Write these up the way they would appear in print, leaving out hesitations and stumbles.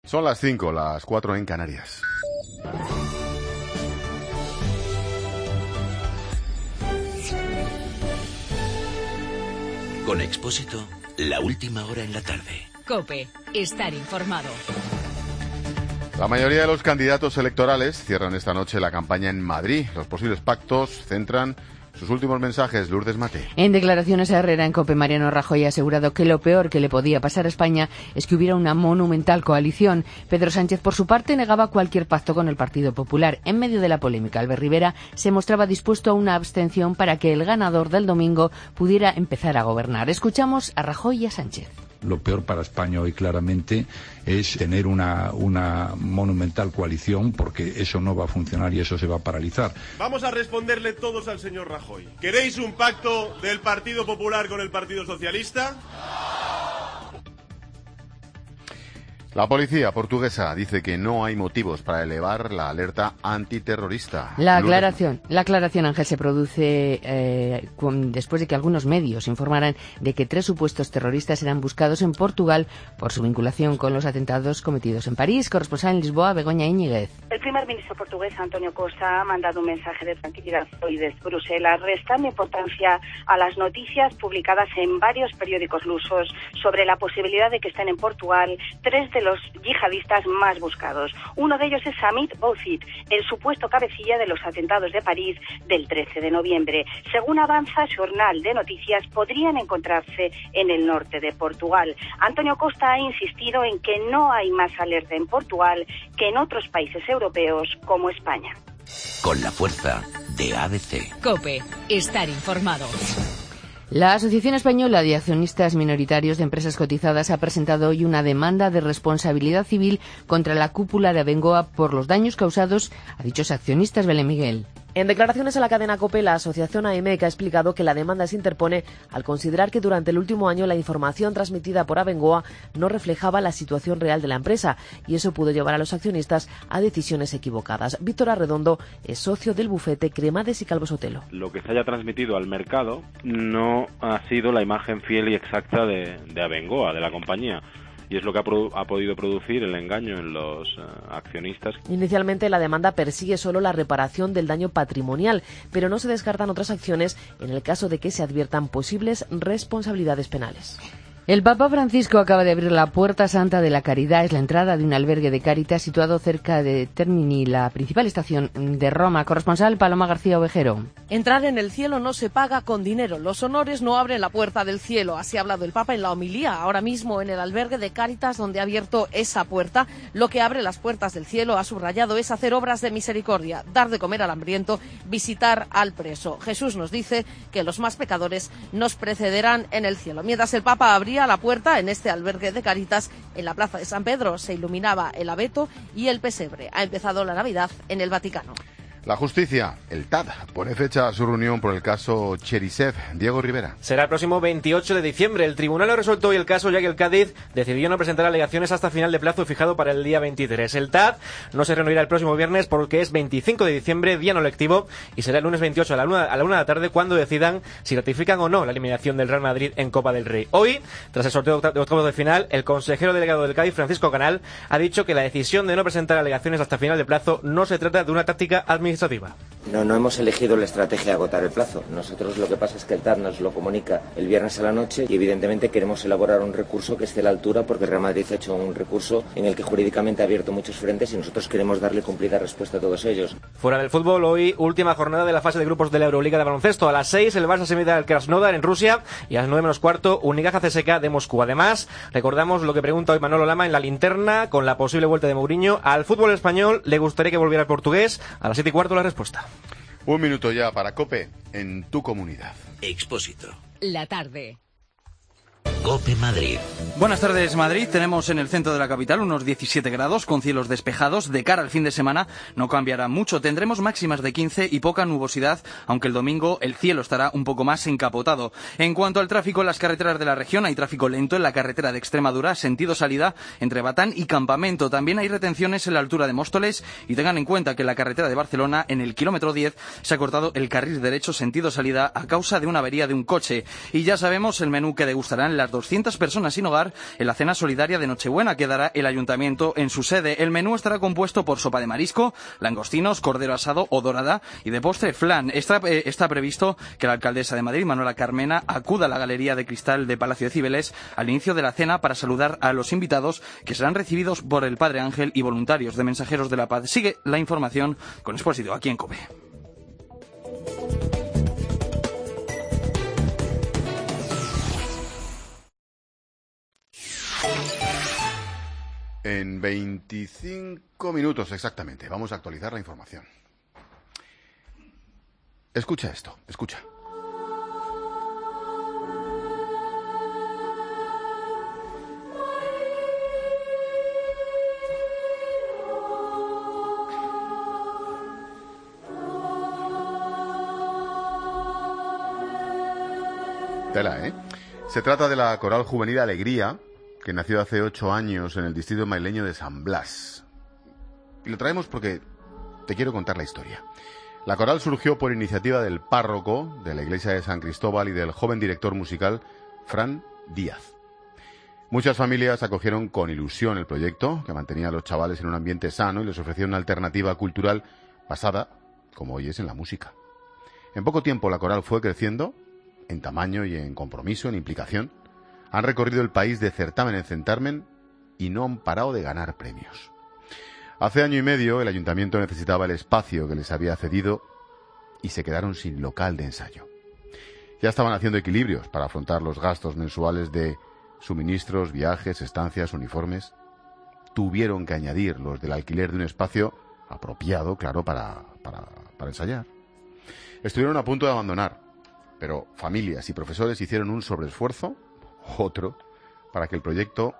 Son las 5, las 4 en Canarias. Con Expósito, la última hora en la tarde. COPE, estar informado. La mayoría de los candidatos electorales cierran esta noche la campaña en Madrid. Los posibles pactos centran sus últimos mensajes. Lourdes Mate. En declaraciones a Herrera en COPE, Mariano Rajoy ha asegurado que lo peor que le podía pasar a España es que hubiera una monumental coalición. Pedro Sánchez, por su parte, negaba cualquier pacto con el Partido Popular. En medio de la polémica, Albert Rivera se mostraba dispuesto a una abstención para que el ganador del domingo pudiera empezar a gobernar. Escuchamos a Rajoy y a Sánchez. Lo peor para España hoy claramente es tener una monumental coalición, porque eso no va a funcionar y eso se va a paralizar. Vamos a responderle todos al señor Rajoy. ¿Queréis un pacto del Partido Popular con el Partido Socialista? La policía portuguesa dice que no hay motivos para elevar la alerta antiterrorista. La aclaración, Ángel, se produce después de que algunos medios informaran de que 3 supuestos terroristas eran buscados en Portugal por su vinculación con los atentados cometidos en París. Corresponsal en Lisboa, Begoña Íñiguez. El primer ministro portugués, António Costa, ha mandado un mensaje de tranquilidad hoy desde Bruselas, restando importancia a las noticias publicadas en varios periódicos lusos sobre la posibilidad de que estén en Portugal 3 de los yihadistas más buscados. Uno de ellos es Hamid Boucid, el supuesto cabecilla de los atentados de París del 13 de noviembre. Según avanza Jornal de Noticias, podrían encontrarse en el norte de Portugal. Antonio Costa ha insistido en que no hay más alerta en Portugal que en otros países europeos como España. Con la fuerza de ABC. COPE, estar informado. La Asociación Española de Accionistas Minoritarios de Empresas Cotizadas ha presentado hoy una demanda de responsabilidad civil contra la cúpula de Abengoa por los daños causados a dichos accionistas. Belén Miguel. En declaraciones a la cadena COPE, la asociación AEMEC ha explicado que la demanda se interpone al considerar que durante el último año la información transmitida por Abengoa no reflejaba la situación real de la empresa y eso pudo llevar a los accionistas a decisiones equivocadas. Víctor Arredondo es socio del bufete Cremades y Calvo Sotelo. Lo que se haya transmitido al mercado no ha sido la imagen fiel y exacta de Abengoa, de la compañía. Y es lo que ha podido producir el engaño en los accionistas. Inicialmente la demanda persigue solo la reparación del daño patrimonial, pero no se descartan otras acciones en el caso de que se adviertan posibles responsabilidades penales. El Papa Francisco acaba de abrir la Puerta Santa de la Caridad. Es la entrada de un albergue de Cáritas situado cerca de Termini, la principal estación de Roma. Corresponsal Paloma García Ovejero. Entrar en el cielo no se paga con dinero. Los honores no abren la puerta del cielo. Así ha hablado el Papa en la homilía, ahora mismo en el albergue de Cáritas, donde ha abierto esa puerta. Lo que abre las puertas del cielo, ha subrayado, es hacer obras de misericordia, dar de comer al hambriento, visitar al preso. Jesús nos dice que los más pecadores nos precederán en el cielo. Mientras el Papa abría la puerta en este albergue de Cáritas, en la plaza de San Pedro se iluminaba el abeto y el pesebre. Ha empezado la Navidad en el Vaticano. La justicia, el TAD, pone fecha a su reunión por el caso Cherisev. Diego Rivera. Será el próximo 28 de diciembre. El tribunal lo resuelto hoy el caso, ya que el Cádiz decidió no presentar alegaciones hasta final de plazo fijado para el día 23. El TAD no se reunirá el próximo viernes porque es 25 de diciembre, día no lectivo, y será el lunes 28 a la 1 de la tarde cuando decidan si ratifican o no la eliminación del Real Madrid en Copa del Rey. Hoy, tras el sorteo de octavos de final, el consejero delegado del Cádiz, Francisco Canal, ha dicho que la decisión de no presentar alegaciones hasta final de plazo no se trata de una táctica administrativa. No hemos elegido la estrategia de agotar el plazo. Nosotros lo que pasa es que el TAD nos lo comunica el viernes a la noche y evidentemente queremos elaborar un recurso que esté a la altura porque el Real Madrid ha hecho un recurso en el que jurídicamente ha abierto muchos frentes y nosotros queremos darle cumplida respuesta a todos ellos. Fuera del fútbol, hoy última jornada de la fase de grupos de la Euroliga de baloncesto. A las 6 el Barça se mide al Krasnodar en Rusia y a las 9 menos cuarto Unicaja CSKA de Moscú. Además, recordamos lo que pregunta hoy Manolo Lama en la linterna con la posible vuelta de Mourinho al fútbol español. ¿Le gustaría que volviera al portugués? A las 7:15 la respuesta. Un minuto ya para COPE en tu comunidad. Expósito. La tarde. COPE Madrid. Buenas tardes, Madrid. Tenemos en el centro de la capital unos 17 grados con cielos despejados. De cara al fin de semana no cambiará mucho. Tendremos máximas de 15 y poca nubosidad, aunque el domingo el cielo estará un poco más encapotado. En cuanto al tráfico en las carreteras de la región, hay tráfico lento en la carretera de Extremadura, sentido salida entre Batán y Campamento. También hay retenciones en la altura de Móstoles y tengan en cuenta que en la carretera de Barcelona, en el kilómetro 10, se ha cortado el carril derecho sentido salida a causa de una avería de un coche. Y ya sabemos el menú que degustarán serán las 200 personas sin hogar en la cena solidaria de Nochebuena que dará el ayuntamiento en su sede. El menú estará compuesto por sopa de marisco, langostinos, cordero asado o dorada y de postre flan. Está previsto que la alcaldesa de Madrid, Manuela Carmena, acuda a la Galería de Cristal de Palacio de Cibeles al inicio de la cena para saludar a los invitados que serán recibidos por el Padre Ángel y voluntarios de Mensajeros de la Paz. Sigue la información con Expósito aquí en COPE. En 25 minutos exactamente vamos a actualizar la información. Escucha esto, escucha. Tela, ¿eh? Se trata de la Coral Juvenil Alegría, que nació hace 8 años en el distrito madrileño de San Blas. Y lo traemos porque te quiero contar la historia. La coral surgió por iniciativa del párroco de la iglesia de San Cristóbal y del joven director musical Fran Díaz. Muchas familias acogieron con ilusión el proyecto, que mantenía a los chavales en un ambiente sano y les ofrecía una alternativa cultural basada, como hoy es, en la música. En poco tiempo la coral fue creciendo, en tamaño y en compromiso, en implicación. Han recorrido el país de certamen en certamen y no han parado de ganar premios. Hace año y medio el ayuntamiento necesitaba el espacio que les había cedido y se quedaron sin local de ensayo. Ya estaban haciendo equilibrios para afrontar los gastos mensuales de suministros, viajes, estancias, uniformes. Tuvieron que añadir los del alquiler de un espacio apropiado, claro, para ensayar. Estuvieron a punto de abandonar, pero familias y profesores hicieron un sobreesfuerzo, otro, para que el proyecto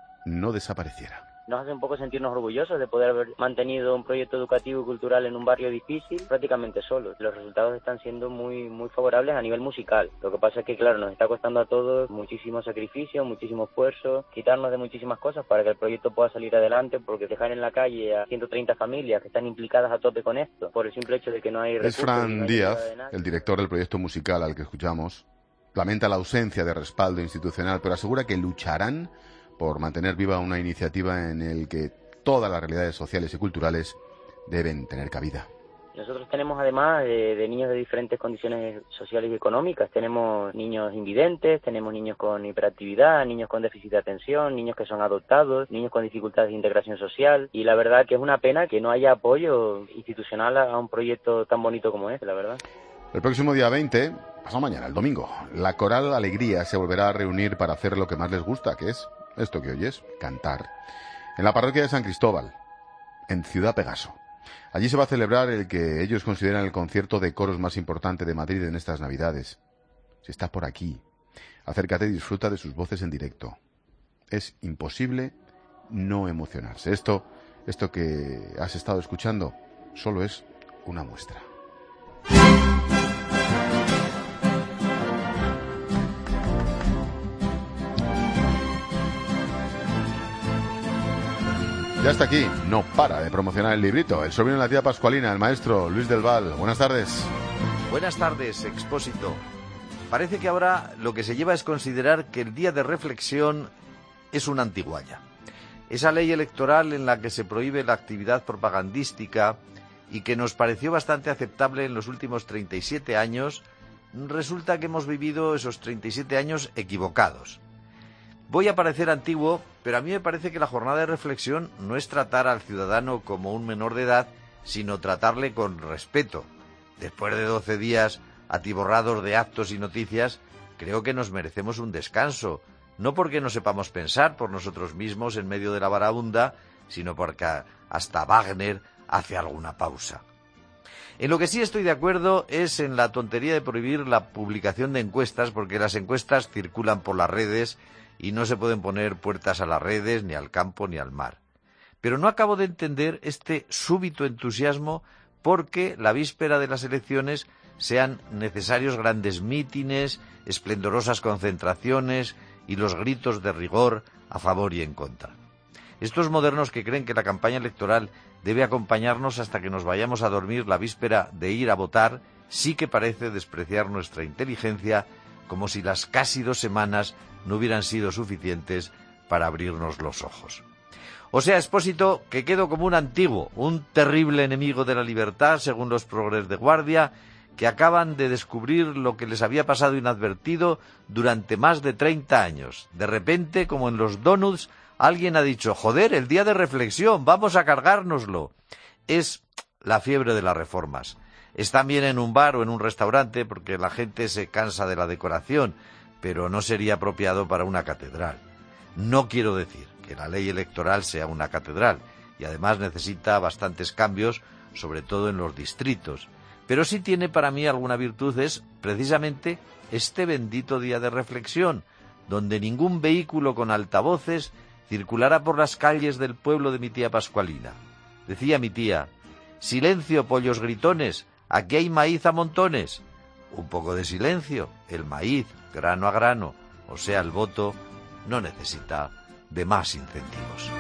no desapareciera. Nos hace un poco sentirnos orgullosos de poder haber mantenido un proyecto educativo y cultural en un barrio difícil prácticamente solos. Los resultados están siendo muy favorables a nivel musical. Lo que pasa es que, claro, nos está costando a todos muchísimo sacrificio, muchísimo esfuerzo, quitarnos de muchísimas cosas para que el proyecto pueda salir adelante, porque dejar en la calle a 130 familias que están implicadas a tope con esto, por el simple hecho de que no hay recursos. Es Fran Díaz, el director del proyecto musical al que escuchamos. Lamenta la ausencia de respaldo institucional, pero asegura que lucharán por mantener viva una iniciativa en el que todas las realidades sociales y culturales deben tener cabida. Nosotros tenemos además de niños de diferentes condiciones sociales y económicas. Tenemos niños invidentes, tenemos niños con hiperactividad, niños con déficit de atención, niños que son adoptados, niños con dificultades de integración social. Y la verdad que es una pena que no haya apoyo institucional a un proyecto tan bonito como este, la verdad. El próximo día 20, pasado mañana, el domingo, la Coral Alegría se volverá a reunir para hacer lo que más les gusta, que es esto que oyes, cantar, en la parroquia de San Cristóbal, en Ciudad Pegaso. Allí se va a celebrar el que ellos consideran el concierto de coros más importante de Madrid en estas Navidades. Si estás por aquí, acércate y disfruta de sus voces en directo. Es imposible no emocionarse. Esto que has estado escuchando solo es una muestra. Ya está aquí, no para de promocionar el librito. El sobrino de la tía Pascualina, el maestro Luis del Val. Buenas tardes. Buenas tardes, Expósito. Parece que ahora lo que se lleva es considerar que el día de reflexión es una antigualla. Esa ley electoral en la que se prohíbe la actividad propagandística y que nos pareció bastante aceptable en los últimos 37 años, resulta que hemos vivido esos 37 años equivocados. Voy a parecer antiguo, pero a mí me parece que la jornada de reflexión no es tratar al ciudadano como un menor de edad, sino tratarle con respeto. Después de 12 días atiborrados de actos y noticias, creo que nos merecemos un descanso, no porque no sepamos pensar por nosotros mismos en medio de la varaunda, sino porque hasta Wagner hace alguna pausa. En lo que sí estoy de acuerdo es en la tontería de prohibir la publicación de encuestas, porque las encuestas circulan por las redes y no se pueden poner puertas a las redes, ni al campo, ni al mar. Pero no acabo de entender este súbito entusiasmo porque la víspera de las elecciones sean necesarios grandes mítines, esplendorosas concentraciones y los gritos de rigor a favor y en contra. Estos modernos que creen que la campaña electoral debe acompañarnos hasta que nos vayamos a dormir la víspera de ir a votar, sí que parece despreciar nuestra inteligencia, como si las casi 2 semanas no hubieran sido suficientes para abrirnos los ojos. O sea, Expósito, que quedó como un antiguo, un terrible enemigo de la libertad, según los progres de guardia, que acaban de descubrir lo que les había pasado inadvertido durante más de 30 años. De repente, como en los donuts, alguien ha dicho, joder, el día de reflexión, vamos a cargárnoslo. Es la fiebre de las reformas. Es también en un bar o en un restaurante, porque la gente se cansa de la decoración, pero no sería apropiado para una catedral. No quiero decir que la ley electoral sea una catedral, y además necesita bastantes cambios, sobre todo en los distritos. Pero sí tiene para mí alguna virtud, es precisamente este bendito día de reflexión, donde ningún vehículo con altavoces circulará por las calles del pueblo de mi tía Pascualina. Decía mi tía, silencio, pollos gritones, aquí hay maíz a montones. Un poco de silencio, el maíz, grano a grano, o sea, el voto, no necesita de más incentivos.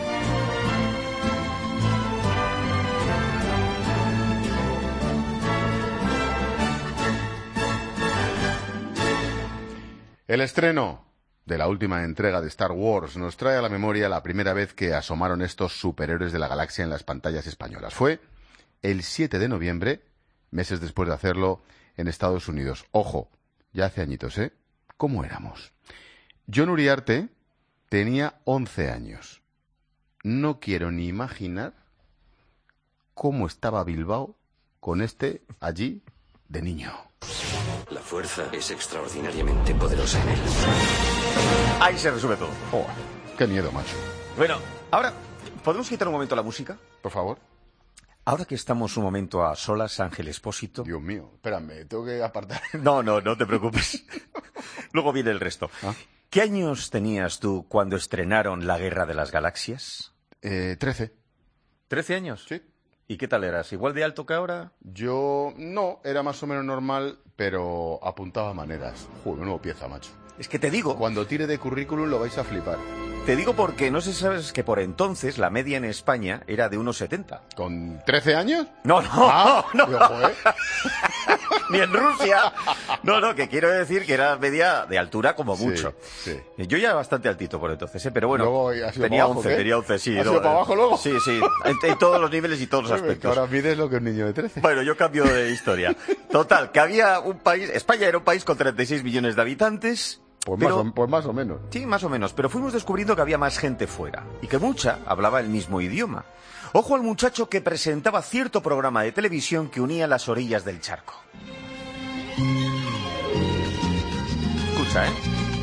El estreno de la última entrega de Star Wars nos trae a la memoria la primera vez que asomaron estos superhéroes de la galaxia en las pantallas españolas. Fue el 7 de noviembre, meses después de hacerlo en Estados Unidos. Ojo, ya hace añitos, ¿eh? ¿Cómo éramos? John Uriarte tenía 11 años. No quiero ni imaginar cómo estaba Bilbao con este allí de niño. La fuerza es extraordinariamente poderosa en él. Ahí se resume todo. Oh, qué miedo, macho. Bueno, ahora, ¿podemos quitar un momento la música? Por favor. Ahora que estamos un momento a solas, Ángel Expósito... Dios mío, espérame, tengo que apartar. No te preocupes. Luego viene el resto. ¿Ah? ¿Qué años tenías tú cuando estrenaron La Guerra de las Galaxias? 13. ¿13 años? Sí. ¿Y qué tal eras? ¿Igual de alto que ahora? Yo no, era más o menos normal, pero apuntaba maneras. Joder, nuevo pieza, macho. Es que te digo... Cuando tire de currículum lo vais a flipar. Te digo porque no sé si sabes que por entonces la media en España era de 1,70. ¿Con 13 años? No. Joder. Ni en Rusia. No, que quiero decir que era media de altura como mucho. Sí. Yo ya era bastante altito por entonces, pero bueno, luego, tenía 11, sí. ¿Has ido para abajo luego? Sí, en todos los niveles y todos los aspectos. Ahora mides lo que un niño de 13. Bueno, yo cambio de historia. Total, que había un país, España era un país con 36 millones de habitantes. Pues más o menos. Sí, más o menos, pero fuimos descubriendo que había más gente fuera y que mucha hablaba el mismo idioma. Ojo al muchacho que presentaba cierto programa de televisión que unía las orillas del charco. Escucha, ¿eh?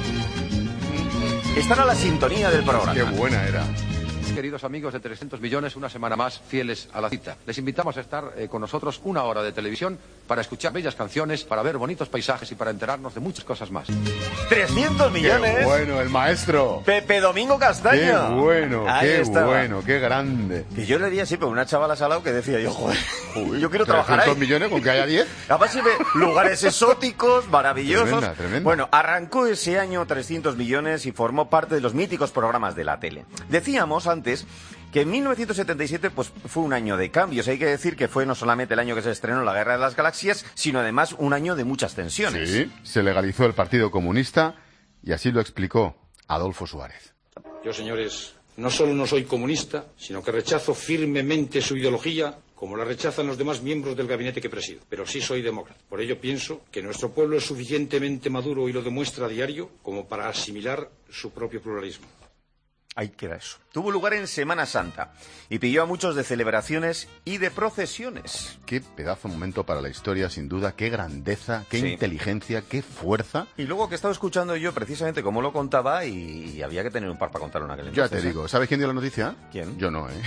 Están a la sintonía del programa. Qué buena era. Queridos amigos de 300 millones, una semana más fieles a la cita. Les invitamos a estar con nosotros una hora de televisión para escuchar bellas canciones, para ver bonitos paisajes y para enterarnos de muchas cosas más. 300 millones. Qué bueno, el maestro. Pepe Domingo Castaño. Qué bueno, qué grande. Que yo le di así, pero una chavala salado que decía yo, joder, yo quiero trabajar ahí. 300 millones con que haya 10. Capaz se ve lugares exóticos, maravillosos. Tremenda. Bueno, arrancó ese año 300 millones y formó parte de los míticos programas de la tele. Decíamos antes que en 1977 pues fue un año de cambios. Hay que decir que fue no solamente el año que se estrenó La Guerra de las Galaxias, sino además un año de muchas tensiones. Sí, se legalizó el Partido Comunista y así lo explicó Adolfo Suárez. Yo, señores, no solo no soy comunista, sino que rechazo firmemente su ideología, como la rechazan los demás miembros del gabinete que presido. Pero sí soy demócrata. Por ello pienso que nuestro pueblo es suficientemente maduro y lo demuestra a diario como para asimilar su propio pluralismo. Ahí queda eso. Tuvo lugar en Semana Santa y pilló a muchos de celebraciones y de procesiones. Qué pedazo momento para la historia, sin duda. Qué grandeza, qué inteligencia, qué fuerza. Y luego que estaba escuchando yo precisamente cómo lo contaba y había que tener un par para contarlo en aquel entonces. Ya te digo. ¿Sabes quién dio la noticia? ¿Quién? Yo no, ¿eh?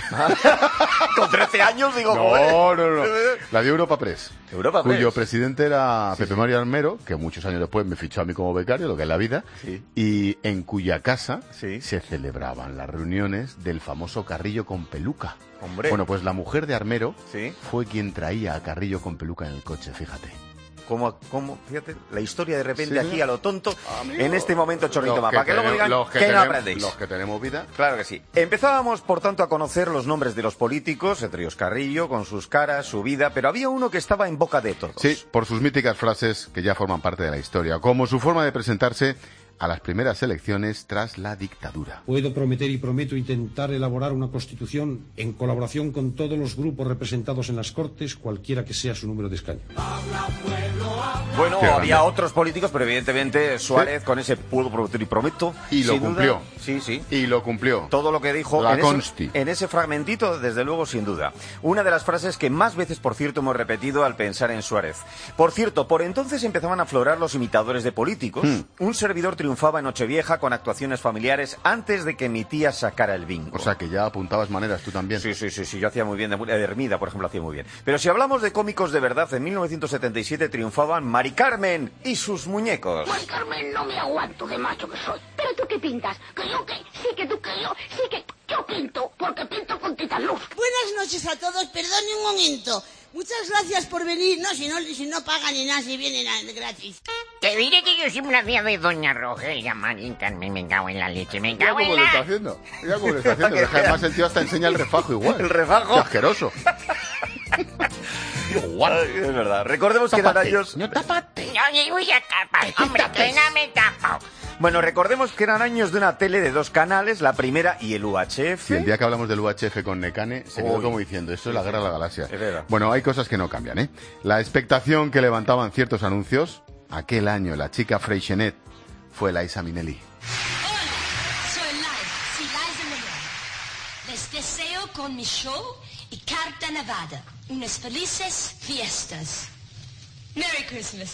Con 13 años digo... No. La dio Europa Press. Europa Press. Cuyo presidente era Pepe Mario Armero, que muchos años después me fichó a mí como becario, lo que es la vida. Sí. Y en cuya casa se celebraba las reuniones del famoso Carrillo con peluca. Hombre. Bueno, pues la mujer de Armero fue quien traía a Carrillo con peluca en el coche, fíjate. ¿Cómo? Fíjate, la historia de repente aquí a lo tonto, en este momento chorrito más. Para que luego digan que no aprendéis. Los que tenemos vida. Claro que sí. Empezábamos, por tanto, a conocer los nombres de los políticos, entre ellos Carrillo, con sus caras, su vida, pero había uno que estaba en boca de todos. Sí, por sus míticas frases que ya forman parte de la historia, como su forma de presentarse a las primeras elecciones tras la dictadura. Puedo prometer y prometo intentar elaborar una constitución en colaboración con todos los grupos representados en las Cortes, cualquiera que sea su número de escaños. Bueno, Qué había grande. otros políticos, pero evidentemente Suárez con ese puedo prometer y prometo. Y lo sin duda, cumplió. sí, sí. Y lo cumplió. Todo lo que dijo La en consti. en ese fragmentito, desde luego, sin duda. Una de las frases que más veces, por cierto, hemos repetido al pensar en Suárez. Por cierto, por entonces empezaban a aflorar los imitadores de políticos. Un servidor triunfaba en Nochevieja con actuaciones familiares antes de que mi tía sacara el bingo. O sea, que ya apuntabas maneras tú también. Sí, yo hacía muy bien. De Hermida, por ejemplo, hacía muy bien. Pero si hablamos de cómicos de verdad, en 1977 triunfaban Mari Carmen y sus muñecos. Mari Carmen, no me aguanto de macho que soy. ¿Pero tú qué pintas? ¿Que yo qué? Sí que tú que yo. Sí que yo pinto, porque pinto con tita luz. Buenas noches a todos. Perdone un momento. Muchas gracias por venir. No, si no pagan ni nada, si vienen gratis. Te diré que yo siempre hacía de Doña Rogelia, Mari Carmen, me cago en la leche, me Mira cago cómo en lo está la... haciendo. Mira cómo lo está haciendo. Que Además el tío hasta enseña el refajo igual. ¿El refajo? Qué asqueroso. Es verdad. Recordemos que eran años... No, tápate. Oye, voy a tapar, hombre, que no me tapo. Bueno, recordemos que eran años de una tele de 2 canales, la primera y el UHF. Y el día que hablamos del UHF con Nekane, se quedó como diciendo, esto es la guerra de la galaxia. Es verdad. Bueno, hay cosas que no cambian, ¿eh? La expectación que levantaban ciertos anuncios, aquel año la chica Freixenet fue Liza Minnelli. Soy Liza Minnelli. Les deseo con mi show y carta nevada unas felices fiestas. Merry Christmas.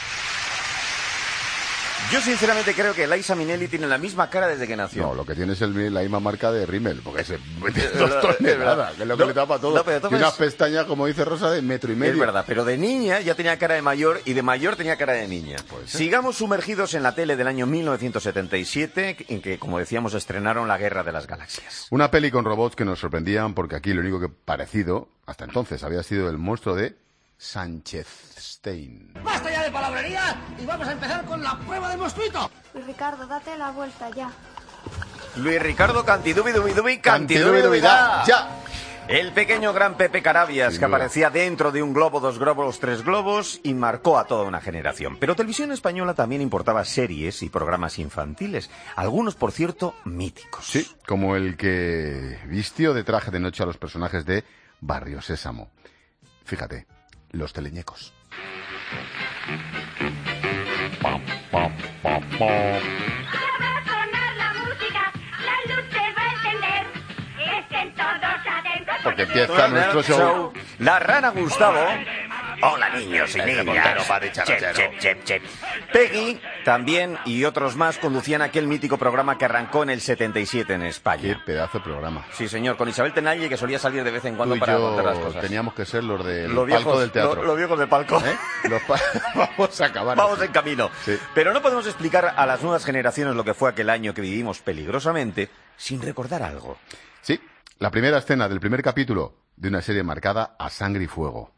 Yo sinceramente creo que Liza Minnelli tiene la misma cara desde que nació. No, lo que tiene es la misma marca de Rimmel, porque se mete 2 toneladas, que es lo que le tapa todo. Y unas pestañas, como dice Rosa, de 1,5 metros. Es verdad, pero de niña ya tenía cara de mayor y de mayor tenía cara de niña. Sigamos sumergidos en la tele del año 1977, en que, como decíamos, estrenaron La Guerra de las Galaxias. Una peli con robots que nos sorprendían, porque aquí lo único que parecido, hasta entonces, había sido el monstruo de Sánchez Stein. ¡Basta ya de palabrería! Y vamos a empezar con la prueba del monstruito. Luis Ricardo, date la vuelta ya. Luis Ricardo Cantidubi, ya. El pequeño gran Pepe Carabias, que aparecía dentro de un globo, 2 globos, 3 globos, y marcó a toda una generación. Pero Televisión Española también importaba series y programas infantiles, algunos, por cierto, míticos. Sí, como el que vistió de traje de noche a los personajes de Barrio Sésamo. Fíjate, los teleñecos. Porque empieza nuestro show. La Rana Gustavo. Hola, niños y niñas. Chep. Peggy también y otros más conducían aquel mítico programa que arrancó en el 77 en España. Qué pedazo de programa. Sí, señor, con Isabel Tenalle, que solía salir de vez en cuando Tú y para yo contar las cosas. Teníamos que ser los del Los palco viejos, del teatro. Los viejos del palco. ¿Eh? Vamos a acabar. Vamos en camino. Sí. Pero no podemos explicar a las nuevas generaciones lo que fue aquel año que vivimos peligrosamente sin recordar algo. Sí, la primera escena del primer capítulo de una serie marcada a sangre y fuego.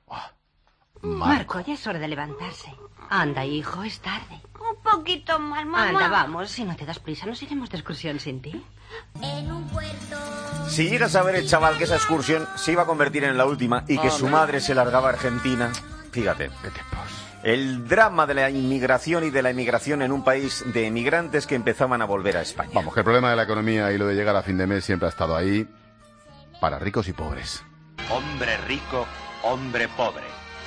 Marco, ya es hora de levantarse. Anda, hijo, es tarde. Un poquito más, mamá. Anda, vamos, si no te das prisa, nos iremos de excursión sin ti. En un puerto. Si llegas a ver el chaval que esa excursión se iba a convertir en la última y que su madre se largaba a Argentina, fíjate. El drama de la inmigración y de la emigración en un país de emigrantes que empezaban a volver a España. Vamos, que el problema de la economía y lo de llegar a fin de mes siempre ha estado ahí para ricos y pobres. Hombre rico, hombre pobre.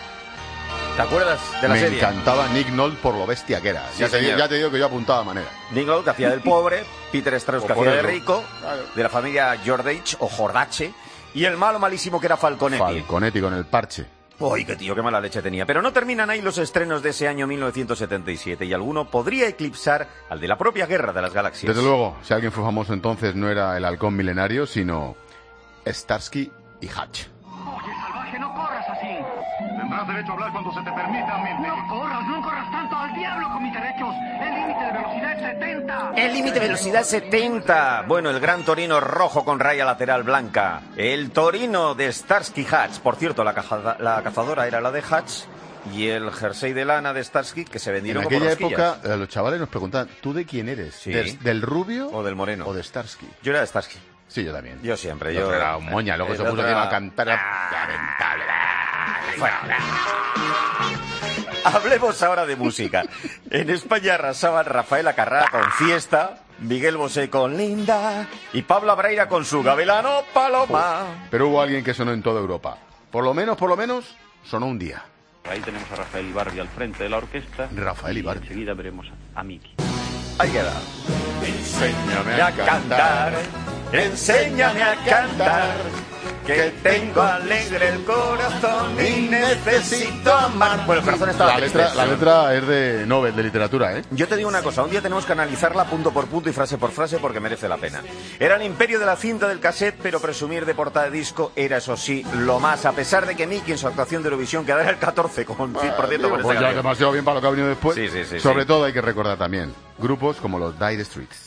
¿Te acuerdas de la serie? Me encantaba Nick Nolte por lo bestia que era. Sí, ya señor. te digo que yo apuntaba manera. Nick Nolte, que hacía del pobre, Peter Strauss, que O por hacía de eso. rico, Claro. de la familia Jordache o Jordache, y el malo malísimo que era Falconetti. Falconetti con el parche. Uy, qué tío, qué mala leche tenía. Pero no terminan ahí los estrenos de ese año 1977, y alguno podría eclipsar al de la propia Guerra de las Galaxias. Desde luego, si alguien fue famoso entonces no era el halcón milenario, sino Starsky y Hutch. Oye, salvaje, no corras así. Tendrás derecho a hablar cuando se te permita, mente. No corras tanto, al diablo con mis derechos. El límite de velocidad es 70. El límite de velocidad 70. Bueno, el gran Torino rojo con raya lateral blanca. El Torino de Starsky Hutch. Por cierto, la cazadora era la de Hutch y el jersey de lana de Starsky que se vendieron En como aquella rosquillas. época los chavales nos preguntaban, ¿tú de quién eres? Sí. ¿Del rubio o del moreno? o de Starsky? Yo era de Starsky. Sí, yo también. Yo siempre. El otro era un moña, luego se puso aquí a cantar lamentable. Fuera. Hablemos ahora de música. En España arrasaban Rafael Acarrá con Fiesta, Miguel Bosé con Linda y Pablo Abraira con su Gavilano Paloma. Pero hubo alguien que sonó en toda Europa. Por lo menos, sonó un día. Ahí tenemos a Rafael Ibarbi al frente de la orquesta. Rafael Ibarbi. Enseguida veremos a Miki. Ahí queda. Enséñame a cantar, enséñame a cantar, que tengo alegre el corazón y necesito amar. Bueno, el corazón estaba La letra es de Nobel de literatura, ¿eh? Yo te digo una cosa, un día tenemos que analizarla punto por punto y frase por frase porque merece la pena. Era el imperio de la cinta del cassette, pero presumir de portada de disco era, eso sí, lo más, a pesar de que Miki en su actuación de Eurovisión quedara el 14 con 100% por pues ya demasiado bien para lo que ha venido después. Sí. Sobre todo hay que recordar también grupos como los Dire Straits.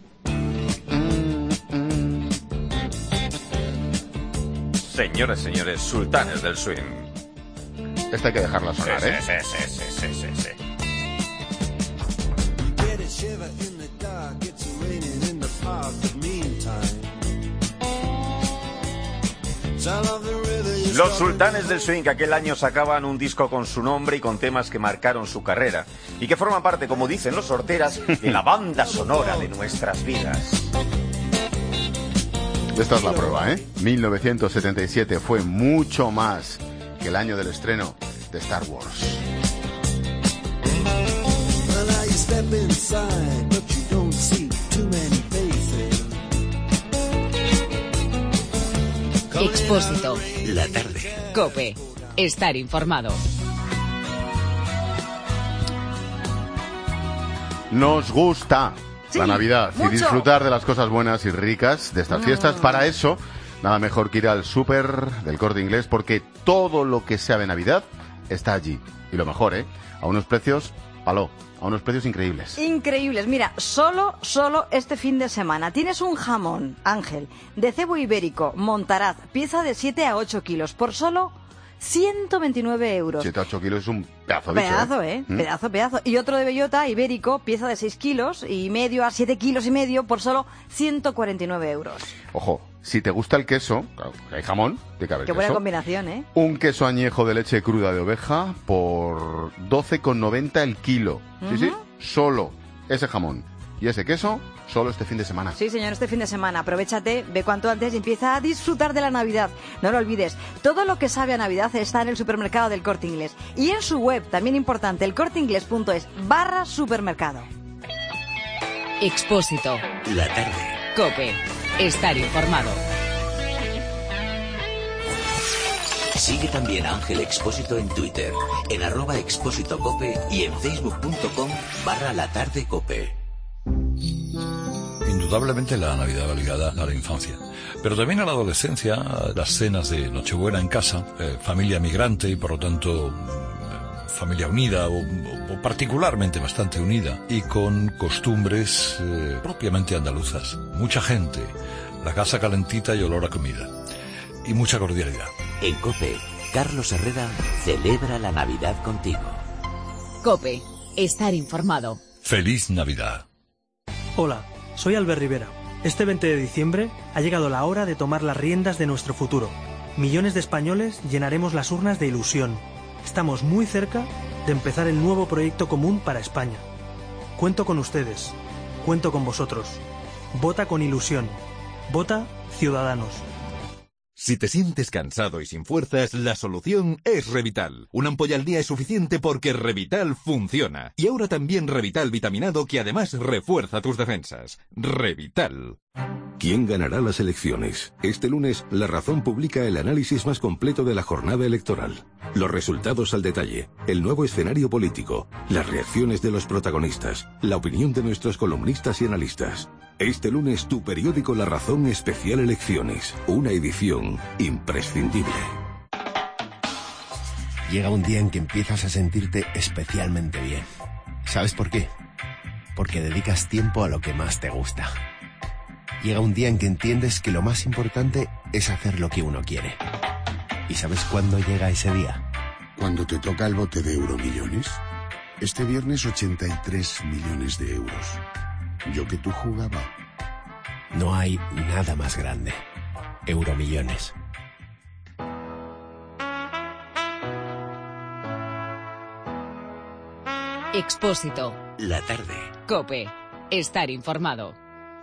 Señores, sultanes del swing. Esta hay que dejarla sonar, sí, ¿eh? Sí. Los sultanes del swing que aquel año sacaban un disco con su nombre y con temas que marcaron su carrera y que forman parte, como dicen los sorteras, de la banda sonora de nuestras vidas. Esta es la prueba, ¿eh? 1977 fue mucho más que el año del estreno de Star Wars. Expósito. La tarde. COPE. Estar informado. Nos gusta la Navidad mucho. Y disfrutar de las cosas buenas y ricas de estas fiestas. Para eso, nada mejor que ir al súper del Corte Inglés, porque todo lo que sea de Navidad está allí. Y lo mejor, a unos precios, a unos precios increíbles. Increíbles. Mira, solo este fin de semana tienes un jamón, Ángel, de cebo ibérico, Montaraz, pieza de 7 a 8 kilos, por solo 129 euros. 7 a 8 kilos es un pedazo de bicho, Pedazo. Y otro de bellota ibérico, pieza de 6 kilos y medio a 7 kilos y medio, por solo 149 euros. Ojo, si te gusta el queso, claro, hay jamón, te cabe el Qué queso. buena combinación, ¿eh? Un queso añejo de leche cruda de oveja por 12,90 el kilo. Sí, solo ese jamón y ese queso, solo este fin de semana. Sí, señor, este fin de semana. Aprovechate, ve cuanto antes y empieza a disfrutar de la Navidad. No lo olvides, todo lo que sabe a Navidad está en el supermercado del Corte Inglés. Y en su web, también importante, elcorteingles.es/supermercado. Expósito. La tarde. COPE. Estar informado. Sigue también a Ángel Expósito en Twitter, en @expósitocope y en facebook.com/latardecope. Indudablemente la Navidad va ligada a la infancia, pero también a la adolescencia, a las cenas de Nochebuena en casa, familia migrante y por lo tanto familia unida o particularmente bastante unida y con costumbres propiamente andaluzas. Mucha gente, la casa calentita y olor a comida y mucha cordialidad. En COPE, Carlos Herrera celebra la Navidad contigo. COPE. Estar informado. ¡Feliz Navidad! Hola, soy Albert Rivera. Este 20 de diciembre ha llegado la hora de tomar las riendas de nuestro futuro. Millones de españoles llenaremos las urnas de ilusión. Estamos muy cerca de empezar el nuevo proyecto común para España. Cuento con ustedes. Cuento con vosotros. Vota con ilusión. Vota Ciudadanos. Si te sientes cansado y sin fuerzas, la solución es Revital. Una ampolla al día es suficiente porque Revital funciona. Y ahora también Revital vitaminado, que además refuerza tus defensas. Revital. ¿Quién ganará las elecciones? Este lunes, La Razón publica el análisis más completo de la jornada electoral. Los resultados al detalle, el nuevo escenario político, las reacciones de los protagonistas, la opinión de nuestros columnistas y analistas. Este lunes, tu periódico La Razón especial Elecciones. Una edición imprescindible. Llega un día en que empiezas a sentirte especialmente bien. ¿Sabes por qué? Porque dedicas tiempo a lo que más te gusta. Llega un día en que entiendes que lo más importante es hacer lo que uno quiere. ¿Y sabes cuándo llega ese día? Cuando te toca el bote de Euromillones. Este viernes 83 millones de euros. Yo que tú jugaba. No hay nada más grande. Euromillones. Expósito. La tarde. COPE. Estar informado.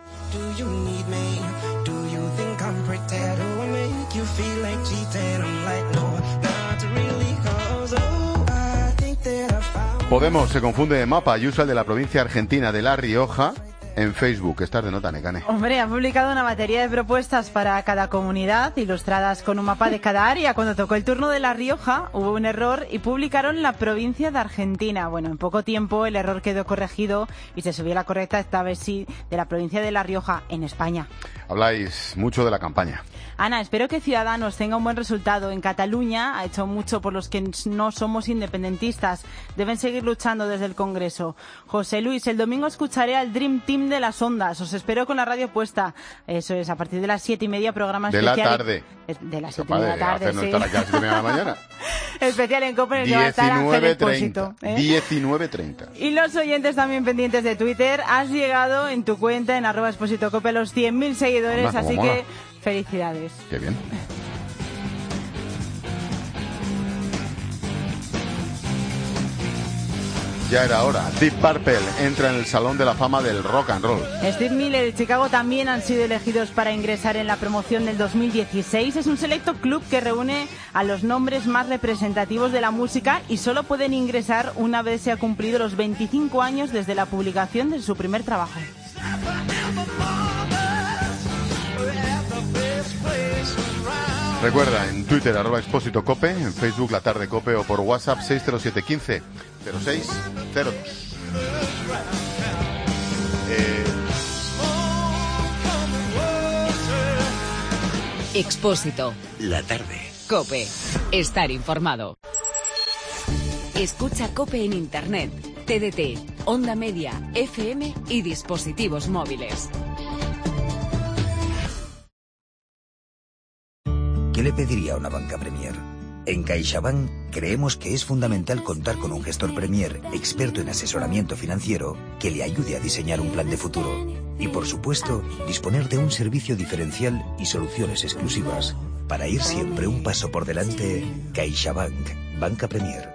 Podemos se confunde de mapa y usa el de la provincia argentina de La Rioja en Facebook. Estás de nota, Necane. Hombre, ha publicado una batería de propuestas para cada comunidad, ilustradas con un mapa de cada área. Cuando tocó el turno de La Rioja, hubo un error y publicaron la provincia de Argentina. Bueno, en poco tiempo el error quedó corregido y se subió la correcta, esta vez sí, de la provincia de La Rioja, en España. Habláis mucho de la campaña. Ana, espero que Ciudadanos tenga un buen resultado. En Cataluña ha hecho mucho por los que no somos independentistas. Deben seguir luchando desde el Congreso. José Luis, el domingo escucharé al Dream Team de las Ondas. Os espero con la radio puesta. Eso es, a partir de las 7:30, programa especial. De la tarde. De las 7:30 de la tarde, sí. Estar aquí a las 7:30 de la mañana. Especial en COPE, en el que va a estar Ángel Expósito. 19:30. Y los oyentes también pendientes de Twitter. Has llegado en tu cuenta, en @expósitocope, a los 100.000 seguidores, Anda, así mola. que felicidades. Qué bien. Ya era hora. Deep Purple entra en el Salón de la Fama del Rock and Roll. Steve Miller y Chicago también han sido elegidos para ingresar en la promoción del 2016. Es un selecto club que reúne a los nombres más representativos de la música y solo pueden ingresar una vez se ha cumplido los 25 años desde la publicación de su primer trabajo. Recuerda, en Twitter, @expósitocope, en Facebook, La Tarde Cope, o por WhatsApp, 60715-0602. Expósito. La tarde. COPE. Estar informado. Escucha COPE en Internet, TDT, Onda Media, FM y dispositivos móviles. ¿Qué le pediría a una banca Premier? En CaixaBank creemos que es fundamental contar con un gestor Premier experto en asesoramiento financiero que le ayude a diseñar un plan de futuro. Y por supuesto, disponer de un servicio diferencial y soluciones exclusivas para ir siempre un paso por delante. CaixaBank, Banca Premier.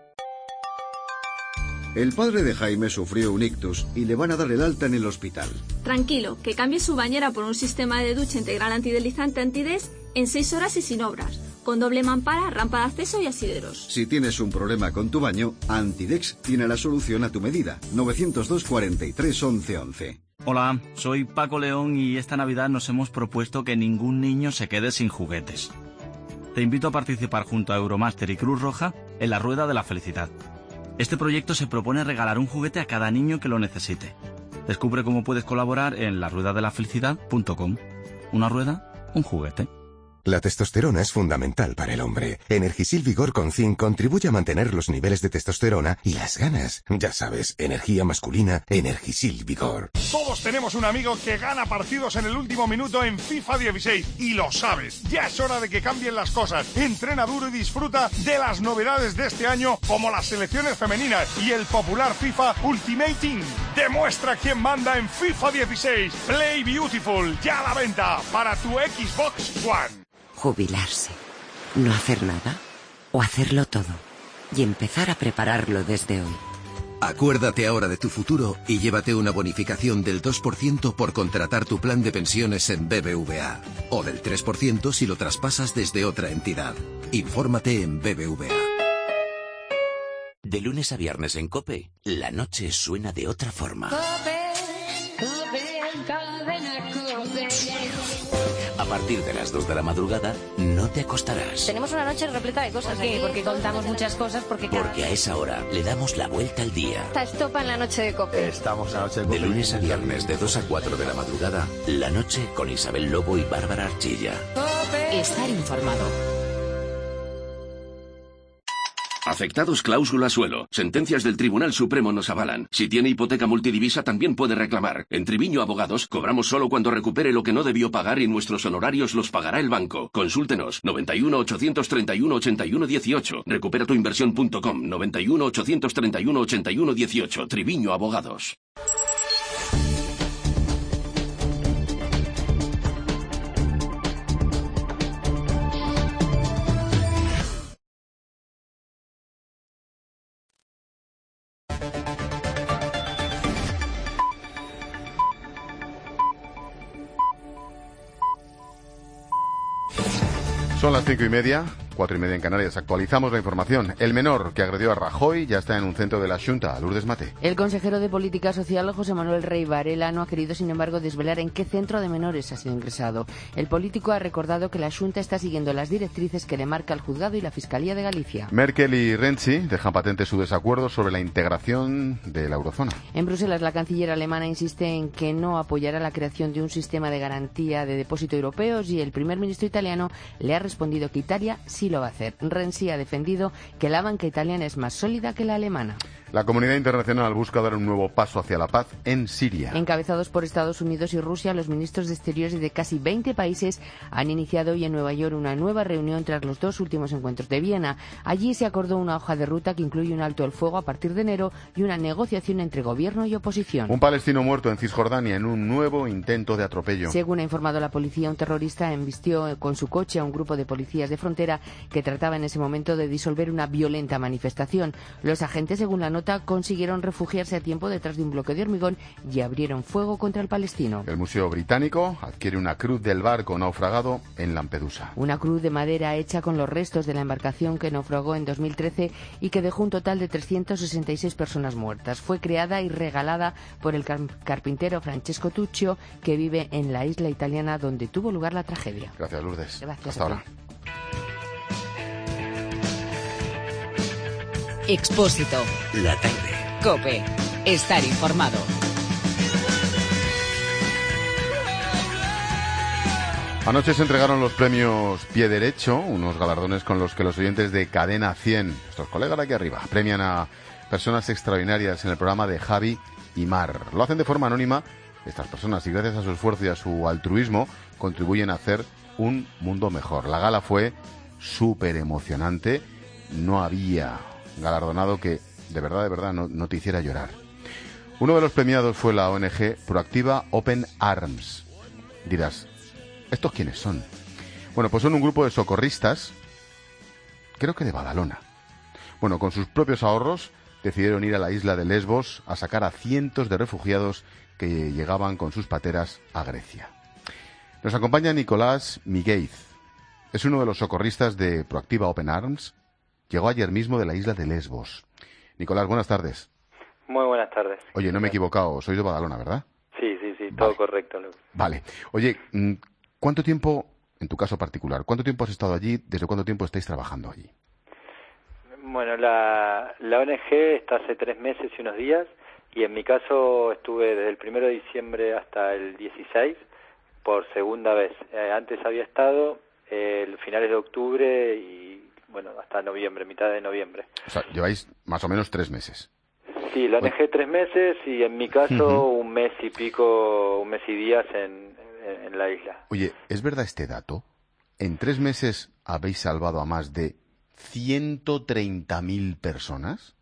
El padre de Jaime sufrió un ictus y le van a dar el alta en el hospital. Tranquilo, que cambie su bañera por un sistema de ducha integral antideslizante Antides en 6 horas y sin obras, con doble mampara, rampa de acceso y asideros. Si tienes un problema con tu baño, Antidex tiene la solución a tu medida. 902 43 11 11. Hola, soy Paco León y esta Navidad nos hemos propuesto que ningún niño se quede sin juguetes. Te invito a participar junto a Euromaster y Cruz Roja en la Rueda de la Felicidad. Este proyecto se propone regalar un juguete a cada niño que lo necesite. Descubre cómo puedes colaborar en laruedadelafelicidad.com. Una rueda, un juguete. La testosterona es fundamental para el hombre. Energisil Vigor con Zinc contribuye a mantener los niveles de testosterona y las ganas. Ya sabes, energía masculina, Energisil Vigor. Todos tenemos un amigo que gana partidos en el último minuto en FIFA 16 y lo sabes. Ya es hora de que cambien las cosas. Entrena duro y disfruta de las novedades de este año, como las selecciones femeninas y el popular FIFA Ultimate Team. Demuestra quién manda en FIFA 16. Play Beautiful, ya a la venta para tu Xbox One. Jubilarse, no hacer nada o hacerlo todo y empezar a prepararlo desde hoy. Acuérdate ahora de tu futuro y llévate una bonificación del 2% por contratar tu plan de pensiones en BBVA o del 3% si lo traspasas desde otra entidad. Infórmate en BBVA. De lunes a viernes en COPE, la noche suena de otra forma. A partir de las 2 de la madrugada, no te acostarás. Tenemos una noche repleta de cosas. ¿Por qué? Porque contamos muchas cosas. Porque a esa hora le damos la vuelta al día. Está estopa en la noche de COPE. Estamos en la noche de COPE. De lunes a viernes, de 2 a 4 de la madrugada, la noche con Isabel Lobo y Bárbara Archilla. Estar informado. Afectados cláusula suelo. Sentencias del Tribunal Supremo nos avalan. Si tiene hipoteca multidivisa también puede reclamar. En Triviño Abogados cobramos solo cuando recupere lo que no debió pagar y nuestros honorarios los pagará el banco. Consúltenos. 91 831 81 18. Recupera tu inversión.com. 91 831 81 18. Triviño Abogados. Son las 5:30, 4:30 en Canarias. Actualizamos la información. El menor que agredió a Rajoy ya está en un centro de la Xunta. Lourdes Mate. El consejero de Política Social, José Manuel Rey Varela, no ha querido, sin embargo, desvelar en qué centro de menores ha sido ingresado. El político ha recordado que la Xunta está siguiendo las directrices que le marca el juzgado y la Fiscalía de Galicia. Merkel y Renzi dejan patente su desacuerdo sobre la integración de la eurozona. En Bruselas, la canciller alemana insiste en que no apoyará la creación de un sistema de garantía de depósito europeos y el primer ministro italiano le ha respondido que Italia sí lo va a hacer. Renzi ha defendido que la banca italiana es más sólida que la alemana. La comunidad internacional busca dar un nuevo paso hacia la paz en Siria. Encabezados por Estados Unidos y Rusia, los ministros de Exteriores de casi 20 países han iniciado hoy en Nueva York una nueva reunión tras los dos últimos encuentros de Viena. Allí se acordó una hoja de ruta que incluye un alto el fuego a partir de enero y una negociación entre gobierno y oposición. Un palestino muerto en Cisjordania en un nuevo intento de atropello. Según ha informado la policía, un terrorista embistió con su coche a un grupo de policías de frontera que trataba en ese momento de disolver una violenta manifestación. Los agentes, según la nota, consiguieron refugiarse a tiempo detrás de un bloque de hormigón y abrieron fuego contra el palestino. El Museo Británico adquiere una cruz del barco naufragado en Lampedusa. Una cruz de madera hecha con los restos de la embarcación que naufragó en 2013 y que dejó un total de 366 personas muertas. Fue creada y regalada por el carpintero Francesco Tuccio, que vive en la isla italiana donde tuvo lugar la tragedia. Gracias, Lourdes. Gracias. Hasta ahora. Expósito. La tarde. COPE. Estar informado. Anoche se entregaron los premios Pie Derecho, unos galardones con los que los oyentes de Cadena 100, nuestros colegas de aquí arriba, premian a personas extraordinarias en el programa de Javi y Mar. Lo hacen de forma anónima estas personas y gracias a su esfuerzo y a su altruismo contribuyen a hacer un mundo mejor. La gala fue súper emocionante, no había galardonado que de verdad no te hiciera llorar. Uno de los premiados fue la ONG Proactiva Open Arms. Dirás, ¿estos quiénes son? Bueno, pues son un grupo de socorristas, creo que de Badalona. Bueno, con sus propios ahorros decidieron ir a la isla de Lesbos a sacar a cientos de refugiados que llegaban con sus pateras a Grecia. Nos acompaña Nicolás Migueiz. Es uno de los socorristas de Proactiva Open Arms. Llegó ayer mismo de la isla de Lesbos. Nicolás, buenas tardes. Muy buenas tardes. Oye, no me he equivocado, sois de Badalona, ¿verdad? Sí, todo correcto. Vale. Oye, ¿cuánto tiempo, en tu caso particular, cuánto tiempo has estado allí? ¿Desde cuánto tiempo estáis trabajando allí? Bueno, la ONG está hace 3 meses y unos días, y en mi caso estuve desde el 1 de diciembre hasta el 16 por segunda vez. Antes había estado finales de octubre y, bueno, hasta noviembre, mitad de noviembre. O sea, lleváis más o menos 3 meses. Sí, la ONG 3 meses y en mi caso un mes y pico, un mes y días en la isla. Oye, ¿es verdad este dato? ¿En 3 meses habéis salvado a más de 130.000 personas?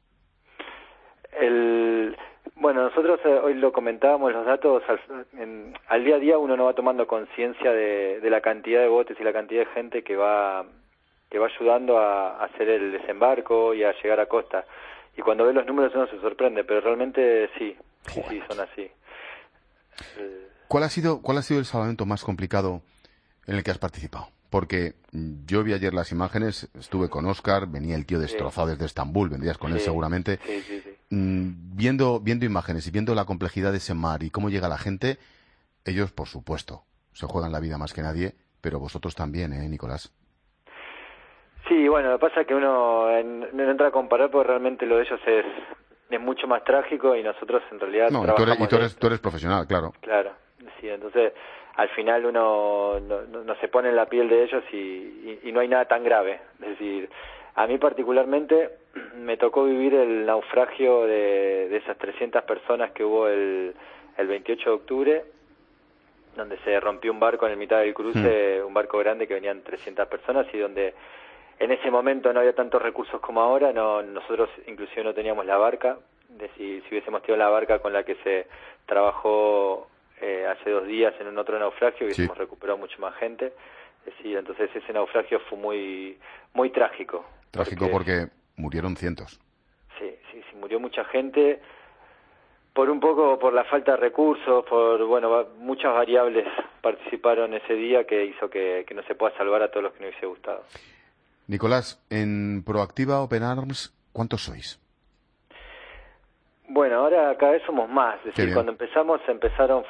Bueno, nosotros hoy lo comentábamos, los datos, al día a día uno no va tomando conciencia de la cantidad de botes y la cantidad de gente que va ayudando a hacer el desembarco y a llegar a costa. Y cuando ve los números uno se sorprende, pero realmente sí, son así. ¿Cuál ha sido el salvamento más complicado en el que has participado? Porque yo vi ayer las imágenes, estuve con Óscar, venía el tío destrozado desde Estambul, vendrías con él seguramente. Sí. Viendo imágenes y viendo la complejidad de ese mar y cómo llega la gente, ellos, por supuesto, se juegan la vida más que nadie, pero vosotros también, Nicolás. Sí, bueno, lo que pasa es que uno no entra a comparar porque realmente lo de ellos es mucho más trágico y nosotros en realidad trabajamos. Tú eres profesional, claro. Claro, sí, entonces al final uno no se pone en la piel de ellos y no hay nada tan grave. Es decir, a mí particularmente me tocó vivir el naufragio de esas 300 personas que hubo el 28 de octubre, donde se rompió un barco en la mitad del cruce, un barco grande que venían 300 personas y donde en ese momento no había tantos recursos como ahora. Nosotros inclusive no teníamos la barca. Si hubiésemos tenido la barca con la que se trabajó hace 2 días en un otro naufragio, hubiésemos recuperado mucho más gente. Entonces ese naufragio fue muy trágico. Trágico porque murieron cientos. Sí, murió mucha gente Por un poco, por la falta de recursos, muchas variables participaron ese día que hizo que no se pueda salvar a todos los que nos hubiese gustado. Nicolás, en Proactiva Open Arms, ¿cuántos sois? Bueno, ahora cada vez somos más. Es decir, cuando empezaron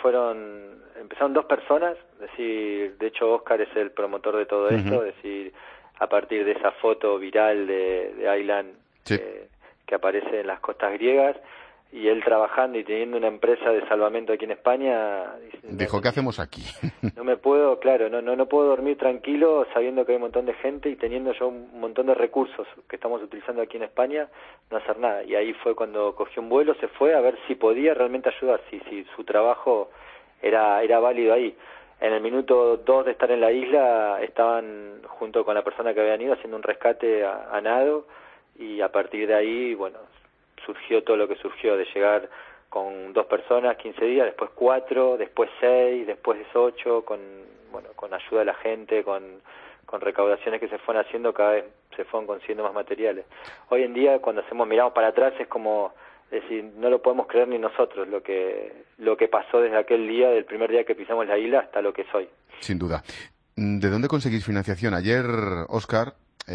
2 personas. Es decir, de hecho Oscar es el promotor de todo esto. Es decir, a partir de esa foto viral de Aylan que aparece en las costas griegas, y él trabajando y teniendo una empresa de salvamento aquí en España, dijo, ¿qué hacemos aquí? No puedo dormir tranquilo sabiendo que hay un montón de gente y teniendo yo un montón de recursos que estamos utilizando aquí en España, no hacer nada. Y ahí fue cuando cogió un vuelo, se fue a ver si podía realmente ayudar, si su trabajo era válido ahí. En el minuto 2 de estar en la isla, estaban junto con la persona que habían ido haciendo un rescate a nado, y a partir de ahí, surgió todo lo que surgió, de llegar con 2 personas, 15 días, después 4, después 6, después 8, con ayuda de la gente, con recaudaciones que se fueron haciendo, cada vez se fueron consiguiendo más materiales. Hoy en día, cuando miramos para atrás, es como decir, no lo podemos creer ni nosotros, lo que pasó desde aquel día, del primer día que pisamos la isla hasta lo que es hoy. Sin duda. ¿De dónde conseguís financiación? Ayer, Óscar,